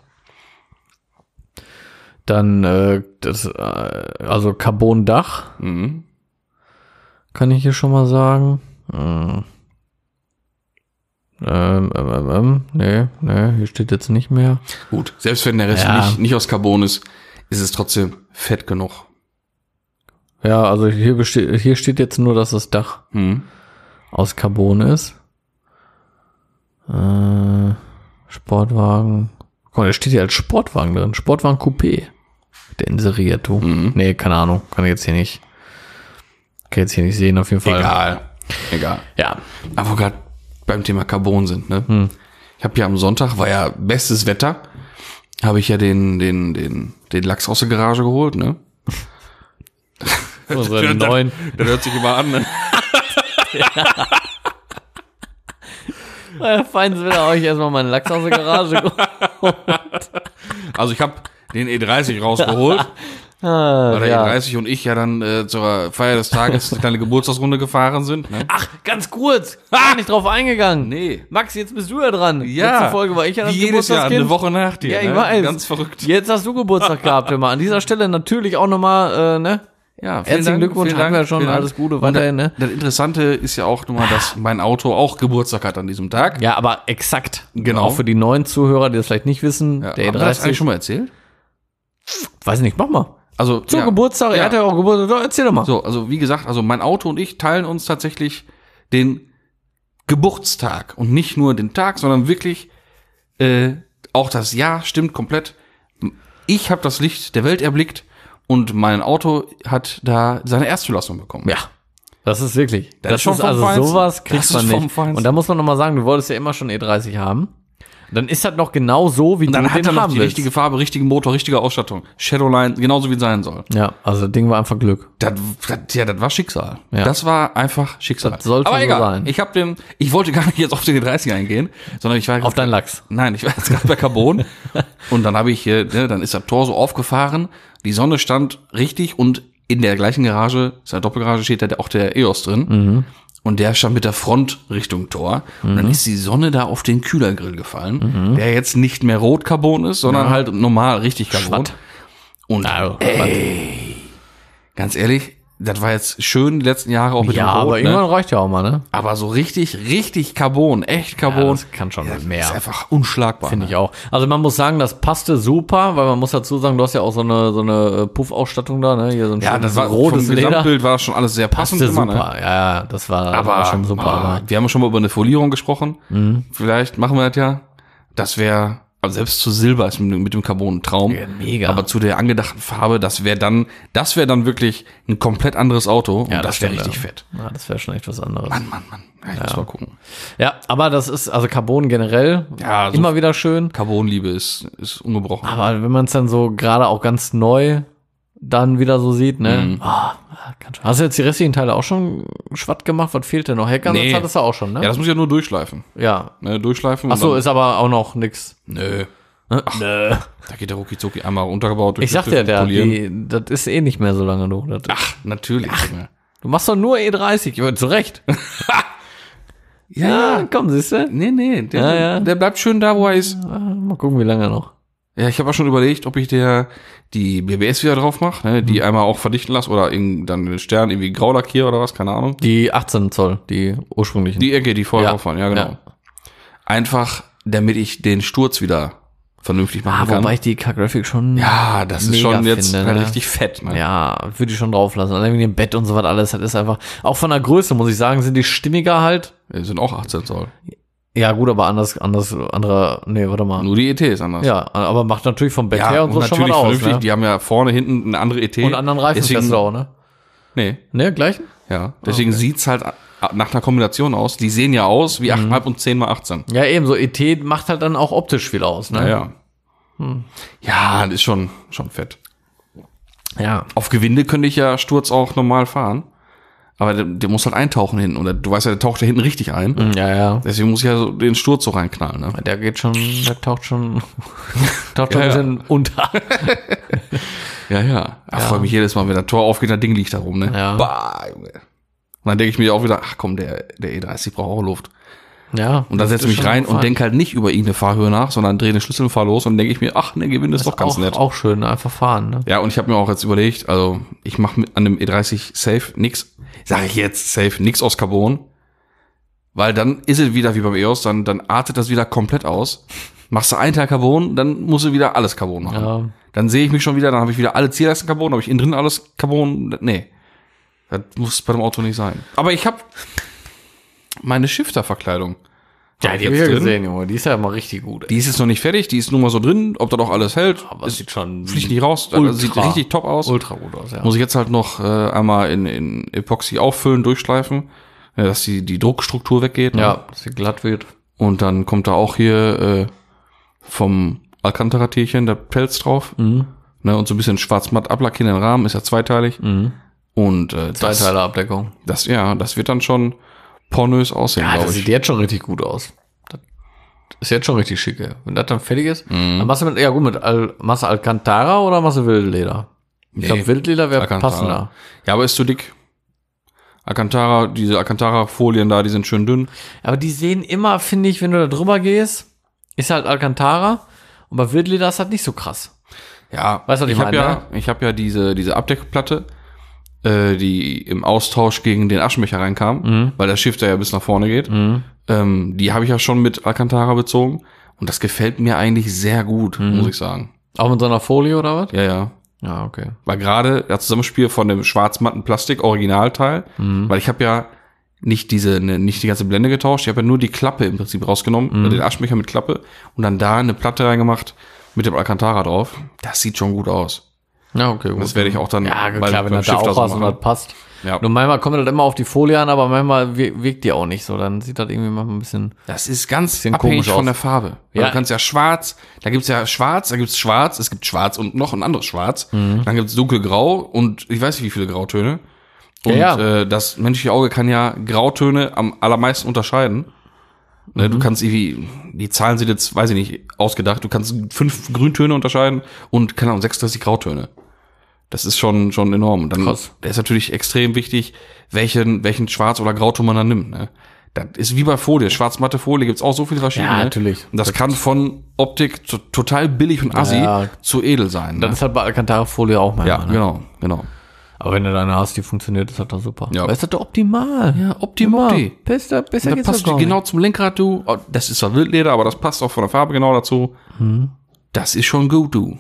dann also Carbon-Dach, kann ich hier schon mal sagen. Nee, hier steht jetzt nicht mehr. Gut, selbst wenn der Rest Ja. nicht aus Carbon ist, ist es trotzdem fett genug. Ja, also hier steht jetzt nur, dass das Dach aus Carbon ist. Sportwagen. Guck mal, da steht hier als Sportwagen drin. Sportwagen Coupé. Der inseriert, du. Nee, keine Ahnung. Kann ich jetzt hier nicht sehen, auf jeden Fall. Egal. Ja. Aber wo wir gerade beim Thema Carbon sind, ne? Ich habe ja am Sonntag, war ja bestes Wetter, habe ich ja den Lachs aus der Garage geholt, ne? Unsere neuen. Das hört sich immer an, ne? Fein will euch erstmal meinen Lachs aus der Garage. Also ich habe den E30 rausgeholt, weil der E30 und ich ja dann zur Feier des Tages eine kleine Geburtstagsrunde gefahren sind. Ne? Ach, ganz kurz. Gar nicht drauf eingegangen. Nee. Max, jetzt bist du ja dran. Ja. Letzte Folge war ich ja das Wie jedes Jahr, Geburtstagskind. eine Woche nach dir. Ja, ich ne? weiß. Ganz verrückt. Jetzt hast du Geburtstag gehabt, immer. An dieser Stelle natürlich auch nochmal, ne? Ja, Herzlichen Glückwunsch, vielen haben wir schon. vielen Dank. Alles Gute Und weiterhin, ne? Das Interessante ist ja auch nochmal, dass mein Auto auch Geburtstag hat an diesem Tag. Ja, aber exakt. Genau. Auch für die neuen Zuhörer, die das vielleicht nicht wissen. Ja, Der haben wir das eigentlich E30. schon mal erzählt? Weiß nicht, mach mal. Also Zu ja, Geburtstag, er ja. hat ja auch Geburtstag. So, erzähl doch mal. So, also wie gesagt, also mein Auto und ich teilen uns tatsächlich den Geburtstag und nicht nur den Tag, sondern wirklich auch das Jahr stimmt komplett. Ich habe das Licht der Welt erblickt und mein Auto hat da seine Erstzulassung bekommen. Ja. Das ist wirklich. Das ist schon ist vom also Feinsten. sowas kriegt Das man ist vom nicht. Feinsten. Und da muss man nochmal sagen, du wolltest ja immer schon E30 haben. Dann ist das noch genau so, wie Und dann du hat den er noch haben die willst. richtige Farbe, richtigen Motor, richtige Ausstattung. Shadowline, genauso wie es sein soll. Ja, also das Ding war einfach Glück. Das war Schicksal. Ja. Das war einfach Schicksal. Das sollte Aber so egal. sein. Ich wollte gar nicht jetzt auf den 30 eingehen, sondern ich war Auf deinen Lachs. Nein, ich war jetzt gerade bei Carbon und dann habe ich hier, ne, dann ist das Tor so aufgefahren, die Sonne stand richtig und in der gleichen Garage, ist eine Doppelgarage, steht da auch der EOS drin. Und der stand mit der Front Richtung Tor. Und dann ist die Sonne da auf den Kühlergrill gefallen, der jetzt nicht mehr Rot-Carbon ist, sondern halt normal, richtig Carbon. Schwatt. Und ganz ehrlich, das war jetzt schön die letzten Jahre auch mit Ja, dem Rot, aber ne? irgendwann reicht ja auch mal, ne? Aber so richtig Carbon, echt Carbon. das kann schon mehr. Ist einfach unschlagbar. Finde ich auch. Also man muss sagen, das passte super, weil man muss dazu sagen, du hast ja auch so eine Puffausstattung da, ne? Hier so ein Ja, das schönes war rotes vom Leder. Gesamtbild war schon alles sehr passend Passte immer, super. ne? Ja, das war Aber schon super. Aber wir haben schon mal über eine Folierung gesprochen. Vielleicht machen wir das ja. Das wäre, also selbst zu Silber ist mit dem Carbon ein Traum. Ja, mega. Aber zu der angedachten Farbe, das wäre dann wirklich ein komplett anderes Auto. Und das wäre stimmt, richtig ja. fett. Ja, das wäre schon echt was anderes. Mann. Ja, ich muss mal gucken. Ja, aber das ist, also Carbon generell, Ja, so immer wieder schön. Carbonliebe ist ungebrochen. Aber wenn man es dann so gerade auch ganz neu dann wieder so sieht, ne? Kann schon. Hast du jetzt die restlichen Teile auch schon schwatt gemacht? Was fehlt denn noch? Heckersatz Nee. hattest du auch schon, ne? Ja, das muss ich ja nur durchschleifen. Ja. Ne, durchschleifen. und Ach so, dann- ist aber auch noch nix. Nö. Nö. Da geht der Rucki-Zucki einmal runtergebaut. Ich sag dir, das ist eh nicht mehr so lange, du. Ach, natürlich. Junge. Du machst doch nur E30, ja, zu Recht. Ja, komm, siehst du? Nee, Ja. der bleibt schön da, wo er ist. Mal gucken, wie lange noch. Ja, ich habe auch schon überlegt, ob ich die BBS wieder drauf mache, ne, die einmal auch verdichten lasse oder dann den Stern irgendwie grau lackiere oder was, keine Ahnung. Die 18 Zoll, die ursprünglichen. Die Ecke, die vorher Ja. drauf waren, ja genau. Ja. Einfach, damit ich den Sturz wieder vernünftig machen kann. wobei ich die K-Graphic schon Ja, das ist mega schon jetzt finde, halt ne? richtig fett, ne? Ja, würde ich schon drauf lassen. Allein wegen dem Bett und so was alles, das ist einfach, auch von der Größe, muss ich sagen, sind die stimmiger halt. Die sind auch 18 Zoll. Ja, gut, aber nee, warte mal. Nur die ET ist anders. Ja, aber macht natürlich vom Bett Ja, her und so schon natürlich was aus, vernünftig. ne? Die haben ja vorne, hinten eine andere ET. Und einen anderen Reifen Deswegen, fährst du auch, ne? Nee, Ne, gleichen? ja. Deswegen sieht's halt nach einer Kombination aus. Die sehen ja aus wie 8,5 und 10 mal 18. Ja, eben, so ET macht halt dann auch optisch viel aus, ne? Ja. Ja, das ist schon fett. Ja. Auf Gewinde könnte ich ja Sturz auch normal fahren. Aber der muss halt eintauchen hinten. Und du weißt ja, der taucht ja hinten richtig ein. Ja. Deswegen muss ich ja so den Sturz so reinknallen. Ne? Der taucht schon Ja, ein bisschen unter. Ja. Ich freue mich jedes Mal, wenn das Tor aufgeht, das Ding liegt da rum. Ne? Ja. Bah, Junge. Und dann denke ich mir auch wieder, ach komm, der E30 braucht auch Luft. Ja. Und dann setze ich mich rein und denke halt nicht über irgendeine Fahrhöhe nach, sondern drehe den Schlüssel und fahr los und denke ich mir, ach, ne, Gewinn ist doch ganz nett. Auch schön, einfach fahren, ne? Ja, und ich habe mir auch jetzt überlegt, also ich mache an dem E30 safe nix, sage ich jetzt safe, nix aus Carbon, weil dann ist es wieder wie beim EOS, dann artet das wieder komplett aus. Machst du einen Teil Carbon, dann musst du wieder alles Carbon machen. Ja. Dann sehe ich mich schon wieder, dann habe ich wieder alle Zierleisten Carbon, habe ich innen drin alles Carbon. Nee, das muss bei dem Auto nicht sein. Aber ich habe meine Shifter-Verkleidung. Ja, die hab ich ja gesehen, Junge. Die ist ja mal richtig gut. Die ist jetzt noch nicht fertig, die ist nur mal so drin, ob da doch alles hält. Aber es sieht schon Fliegt nicht raus, das sieht richtig top aus. ultra gut aus, ja. Muss ich jetzt halt noch einmal in Epoxy auffüllen, durchschleifen, dass die Druckstruktur weggeht. Ne? Ja, dass sie glatt wird. Und dann kommt da auch hier vom Alcantara-Tierchen der Pelz drauf. Ne? Und so ein bisschen schwarz-matt ablackieren den Rahmen, ist ja zweiteilig. Und Zweiteiler-Abdeckung. das wird dann schon pornös aussehen, Ja, glaube das ich. sieht jetzt schon richtig gut aus. Das ist jetzt schon richtig schick, ey. Wenn das dann fertig ist, dann machst du machst du Alcantara oder machst du Wildleder? Ich glaube, Wildleder wäre passender. Ja, aber ist zu dick. Alcantara, diese Alcantara-Folien da, die sind schön dünn. Aber die sehen immer, finde ich, wenn du da drüber gehst, ist halt Alcantara. Und bei Wildleder ist halt nicht so krass. Ja, weißt du, was ich meine, ne? Ich habe ja diese Abdeckplatte, die im Austausch gegen den Aschenbecher reinkam, weil der Shifter ja bis nach vorne geht. Die habe ich ja schon mit Alcantara bezogen. Und das gefällt mir eigentlich sehr gut, muss ich sagen. Auch mit so einer Folie oder was? Ja. Ja, okay. Weil gerade das Zusammenspiel von dem schwarz-matten Plastik-Originalteil, weil ich habe ja nicht die ganze Blende getauscht, ich habe ja nur die Klappe im Prinzip rausgenommen, den Aschenbecher mit Klappe und dann da eine Platte reingemacht mit dem Alcantara drauf. Das sieht schon gut aus. Ja, okay, gut. Das werde ich auch dann klar, wenn das da auch was und das passt. Ja. Nur manchmal kommt das immer auf die Folie an, aber manchmal wirkt die auch nicht so. Dann sieht das irgendwie manchmal ein bisschen. Das ist ganz abhängig von der Farbe. Ja. Du kannst ja schwarz, da gibt's schwarz, es gibt schwarz und noch ein anderes Schwarz. Dann gibt's dunkelgrau und ich weiß nicht, wie viele Grautöne. Und das menschliche Auge kann ja Grautöne am allermeisten unterscheiden. Ne, du kannst irgendwie, die Zahlen sind jetzt, weiß ich nicht, ausgedacht, du kannst 5 Grüntöne unterscheiden und, keine Ahnung, 36 Grautöne. Das ist schon enorm. Und dann der ist natürlich extrem wichtig, welchen Schwarz- oder Grauton man dann nimmt. Ne? Das ist wie bei Folie. Schwarz-matte Folie gibt's auch so viele verschiedene. Ja, natürlich. Und das kann von Optik total billig und assi zu edel sein. Das ne? ist halt bei Alcantara-Folie auch mal. Ja, ne? Genau. Aber wenn du deine hast, die funktioniert, ist das doch super. Ja. Aber ist das doch optimal. Ja, optimal. Besser das geht's passt doch genau zum Lenkrad, du. Oh, das ist zwar Wildleder, aber das passt auch von der Farbe genau dazu. Das ist schon gut, du.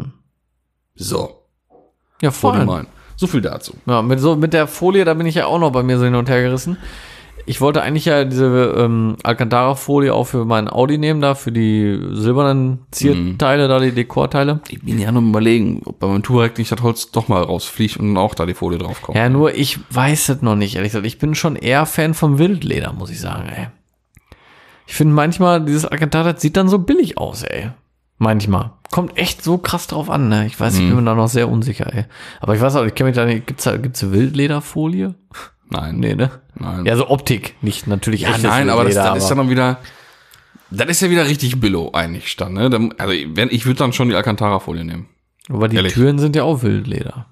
So. Ja, voll. So viel dazu. Ja, mit der Folie, da bin ich ja auch noch bei mir so hin und her gerissen. Ich wollte eigentlich ja diese Alcantara-Folie auch für meinen Audi nehmen, da für die silbernen Zierteile, da die Dekorteile. Ich bin ja nur überlegen, ob bei meinem Touareg nicht das Holz doch mal rausfliegt und auch da die Folie drauf kommt. Ja, nur ich weiß es noch nicht, ehrlich gesagt. Ich bin schon eher Fan vom Wildleder, muss ich sagen, ey. Ich finde manchmal, dieses Alcantara, das sieht dann so billig aus, ey. Manchmal. Kommt echt so krass drauf an, ne? Ich weiß, ich bin mir da noch sehr unsicher, ey. Aber ich weiß auch, ich kenne mich da nicht, gibt's Wildlederfolie? Nein. Nee, ne? Nein. Ja, so Optik, nicht natürlich Ja, nein, aber das ist dann noch wieder, das ist ja wieder richtig Billo eigentlich dann, ne? Also, ich würde dann schon die Alcantara-Folie nehmen. Aber die Türen sind ja auch Wildleder.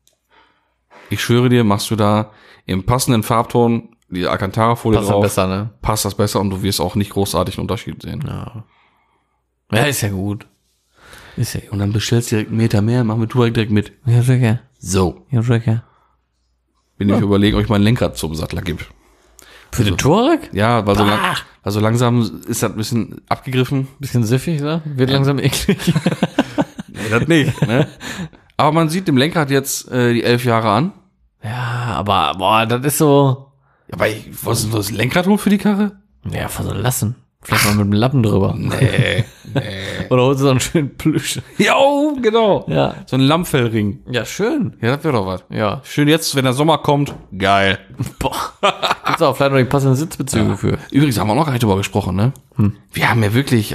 Ich schwöre dir, machst du da im passenden Farbton die Alcantara-Folie drauf. Passt das besser, ne? Passt das besser und du wirst auch nicht großartig einen Unterschied sehen. Ja, ist ja gut. Und dann bestellst du direkt einen Meter mehr, machen wir Touareg direkt mit. Ja, sicher. So. Ja, sicher. Bin ich überlegen, ob ich mein Lenkrad zum Sattler gebe. Für den Touareg? Ja, weil so langsam ist das ein bisschen abgegriffen. Bisschen siffig, ne? Wird langsam eklig. Nee, das nicht, ne? Aber man sieht dem Lenkrad jetzt die 11 Jahre an. Ja, aber, boah, das ist so. Ja, aber was ist das Lenkrad holen für die Karre? Ja, verlassen. Vielleicht mal mit dem Lappen drüber. Nee. Oder holst du so einen schönen Plüsch. Jo, genau. Ja. So ein Lammfellring. Ja, schön. Ja, das wäre doch was. Ja. Schön jetzt, wenn der Sommer kommt. Geil. Boah. Gibt's auch vielleicht noch die passenden Sitzbezüge für. Übrigens haben wir auch noch gar nicht drüber gesprochen, ne? Wir haben ja wirklich,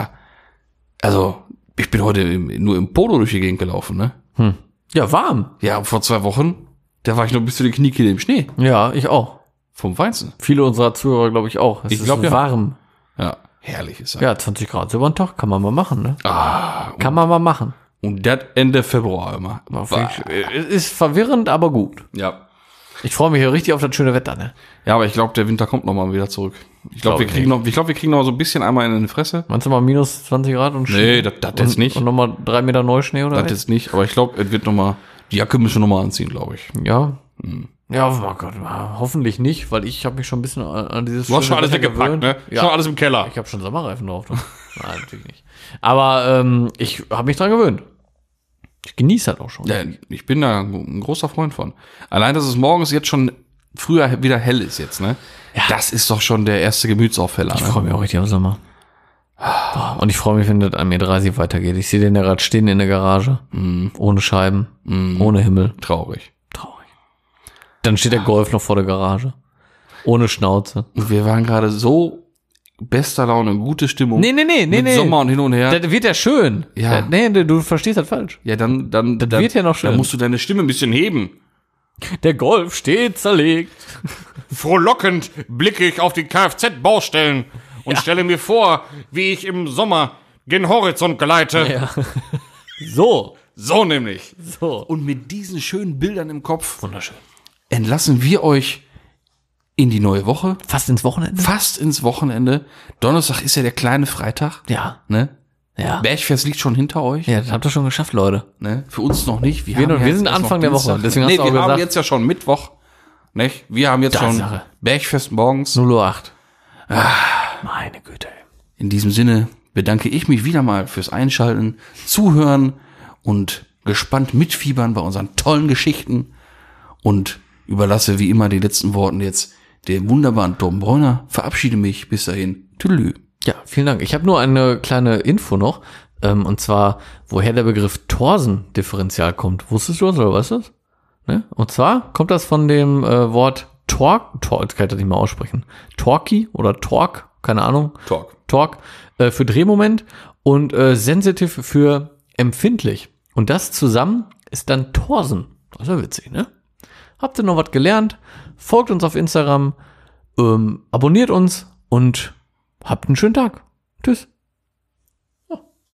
ich bin heute nur im Polo durch die Gegend gelaufen, ne? Ja, warm. Ja, vor 2 Wochen, da war ich noch bis zu den Kniekehle im Schnee. Ja, ich auch. Vom Feinsten. Viele unserer Zuhörer, glaube ich, auch. Ich glaube, ja. Warm. Ja, herrlich ist das. Ja, 20 Grad über den Tag kann man mal machen, ne? Kann man mal machen. Und das Ende Februar immer. Ist verwirrend, aber gut. Ja. Ich freue mich ja richtig auf das schöne Wetter, ne? Ja, aber ich glaube, der Winter kommt noch mal wieder zurück. Ich glaube, wir kriegen noch so ein bisschen einmal in die Fresse. Meinst du mal minus 20 Grad und Schnee? Nee, das jetzt nicht. Und nochmal 3 Meter Neuschnee oder? Das jetzt nicht, aber ich glaube, es wird noch mal, die Jacke müssen wir noch mal anziehen, glaube ich. Ja. Ja, oh Gott, hoffentlich nicht, weil ich habe mich schon ein bisschen an dieses. Du hast schon alles weggepackt, ne? Ja. Schon alles im Keller. Ich habe schon Sommerreifen drauf. Nein, natürlich nicht. Aber ich habe mich dran gewöhnt. Ich genieße das auch schon. Ja, ich bin da ein großer Freund von. Allein, dass es morgens jetzt schon früher wieder hell ist jetzt, ne? Ja. Das ist doch schon der erste Gemütsaufheller. Ich freue mich auch richtig auf Sommer. Und ich freue mich, wenn das an mir 30 weitergeht. Ich sehe den ja gerade stehen in der Garage. Ohne Scheiben. Ohne Himmel. Traurig. Dann steht der Golf noch vor der Garage. Ohne Schnauze. Und wir waren gerade so bester Laune, gute Stimmung. Nee. Mit Sommer und hin und her. Das wird ja schön. Ja. Nee, du verstehst das falsch. Ja, dann wird ja noch schön. Dann musst du deine Stimme ein bisschen heben. Der Golf steht zerlegt. Frohlockend blicke ich auf die Kfz-Baustellen und stelle mir vor, wie ich im Sommer gen Horizont gleite. Ja. So. So nämlich. So. Und mit diesen schönen Bildern im Kopf Wunderschön. entlassen wir euch in die neue Woche. Fast ins Wochenende? Fast ins Wochenende. Donnerstag ist ja der kleine Freitag. Ja. Ne? Ja. Bergfest liegt schon hinter euch. Ja, das habt ihr schon geschafft, Leute. Ne? Für uns noch nicht. Wir haben sind erst Anfang noch der Woche. Dienstag. Deswegen hast du auch wir haben gesagt- jetzt ja schon Mittwoch. Nicht? Wir haben jetzt Tatsache. schon Bergfest morgens. 0:08 Uhr. Meine Güte. In diesem Sinne bedanke ich mich wieder mal fürs Einschalten, Zuhören und gespannt mitfiebern bei unseren tollen Geschichten und überlasse wie immer die letzten Worte jetzt dem wunderbaren Tom Bräuner. Verabschiede mich. Bis dahin. Tüdelü. Ja, vielen Dank. Ich habe nur eine kleine Info noch. Und zwar, woher der Begriff Torsen-Differential kommt. Wusstest du das oder weißt du das? Ne? Und zwar kommt das von dem Wort Torque, das kann ich das nicht mal aussprechen. Torquey oder Torque, keine Ahnung. Torque für Drehmoment und sensitive für empfindlich. Und das zusammen ist dann Torsen. Das ist ja witzig, ne? Habt ihr noch was gelernt? Folgt uns auf Instagram, abonniert uns und habt einen schönen Tag. Tschüss.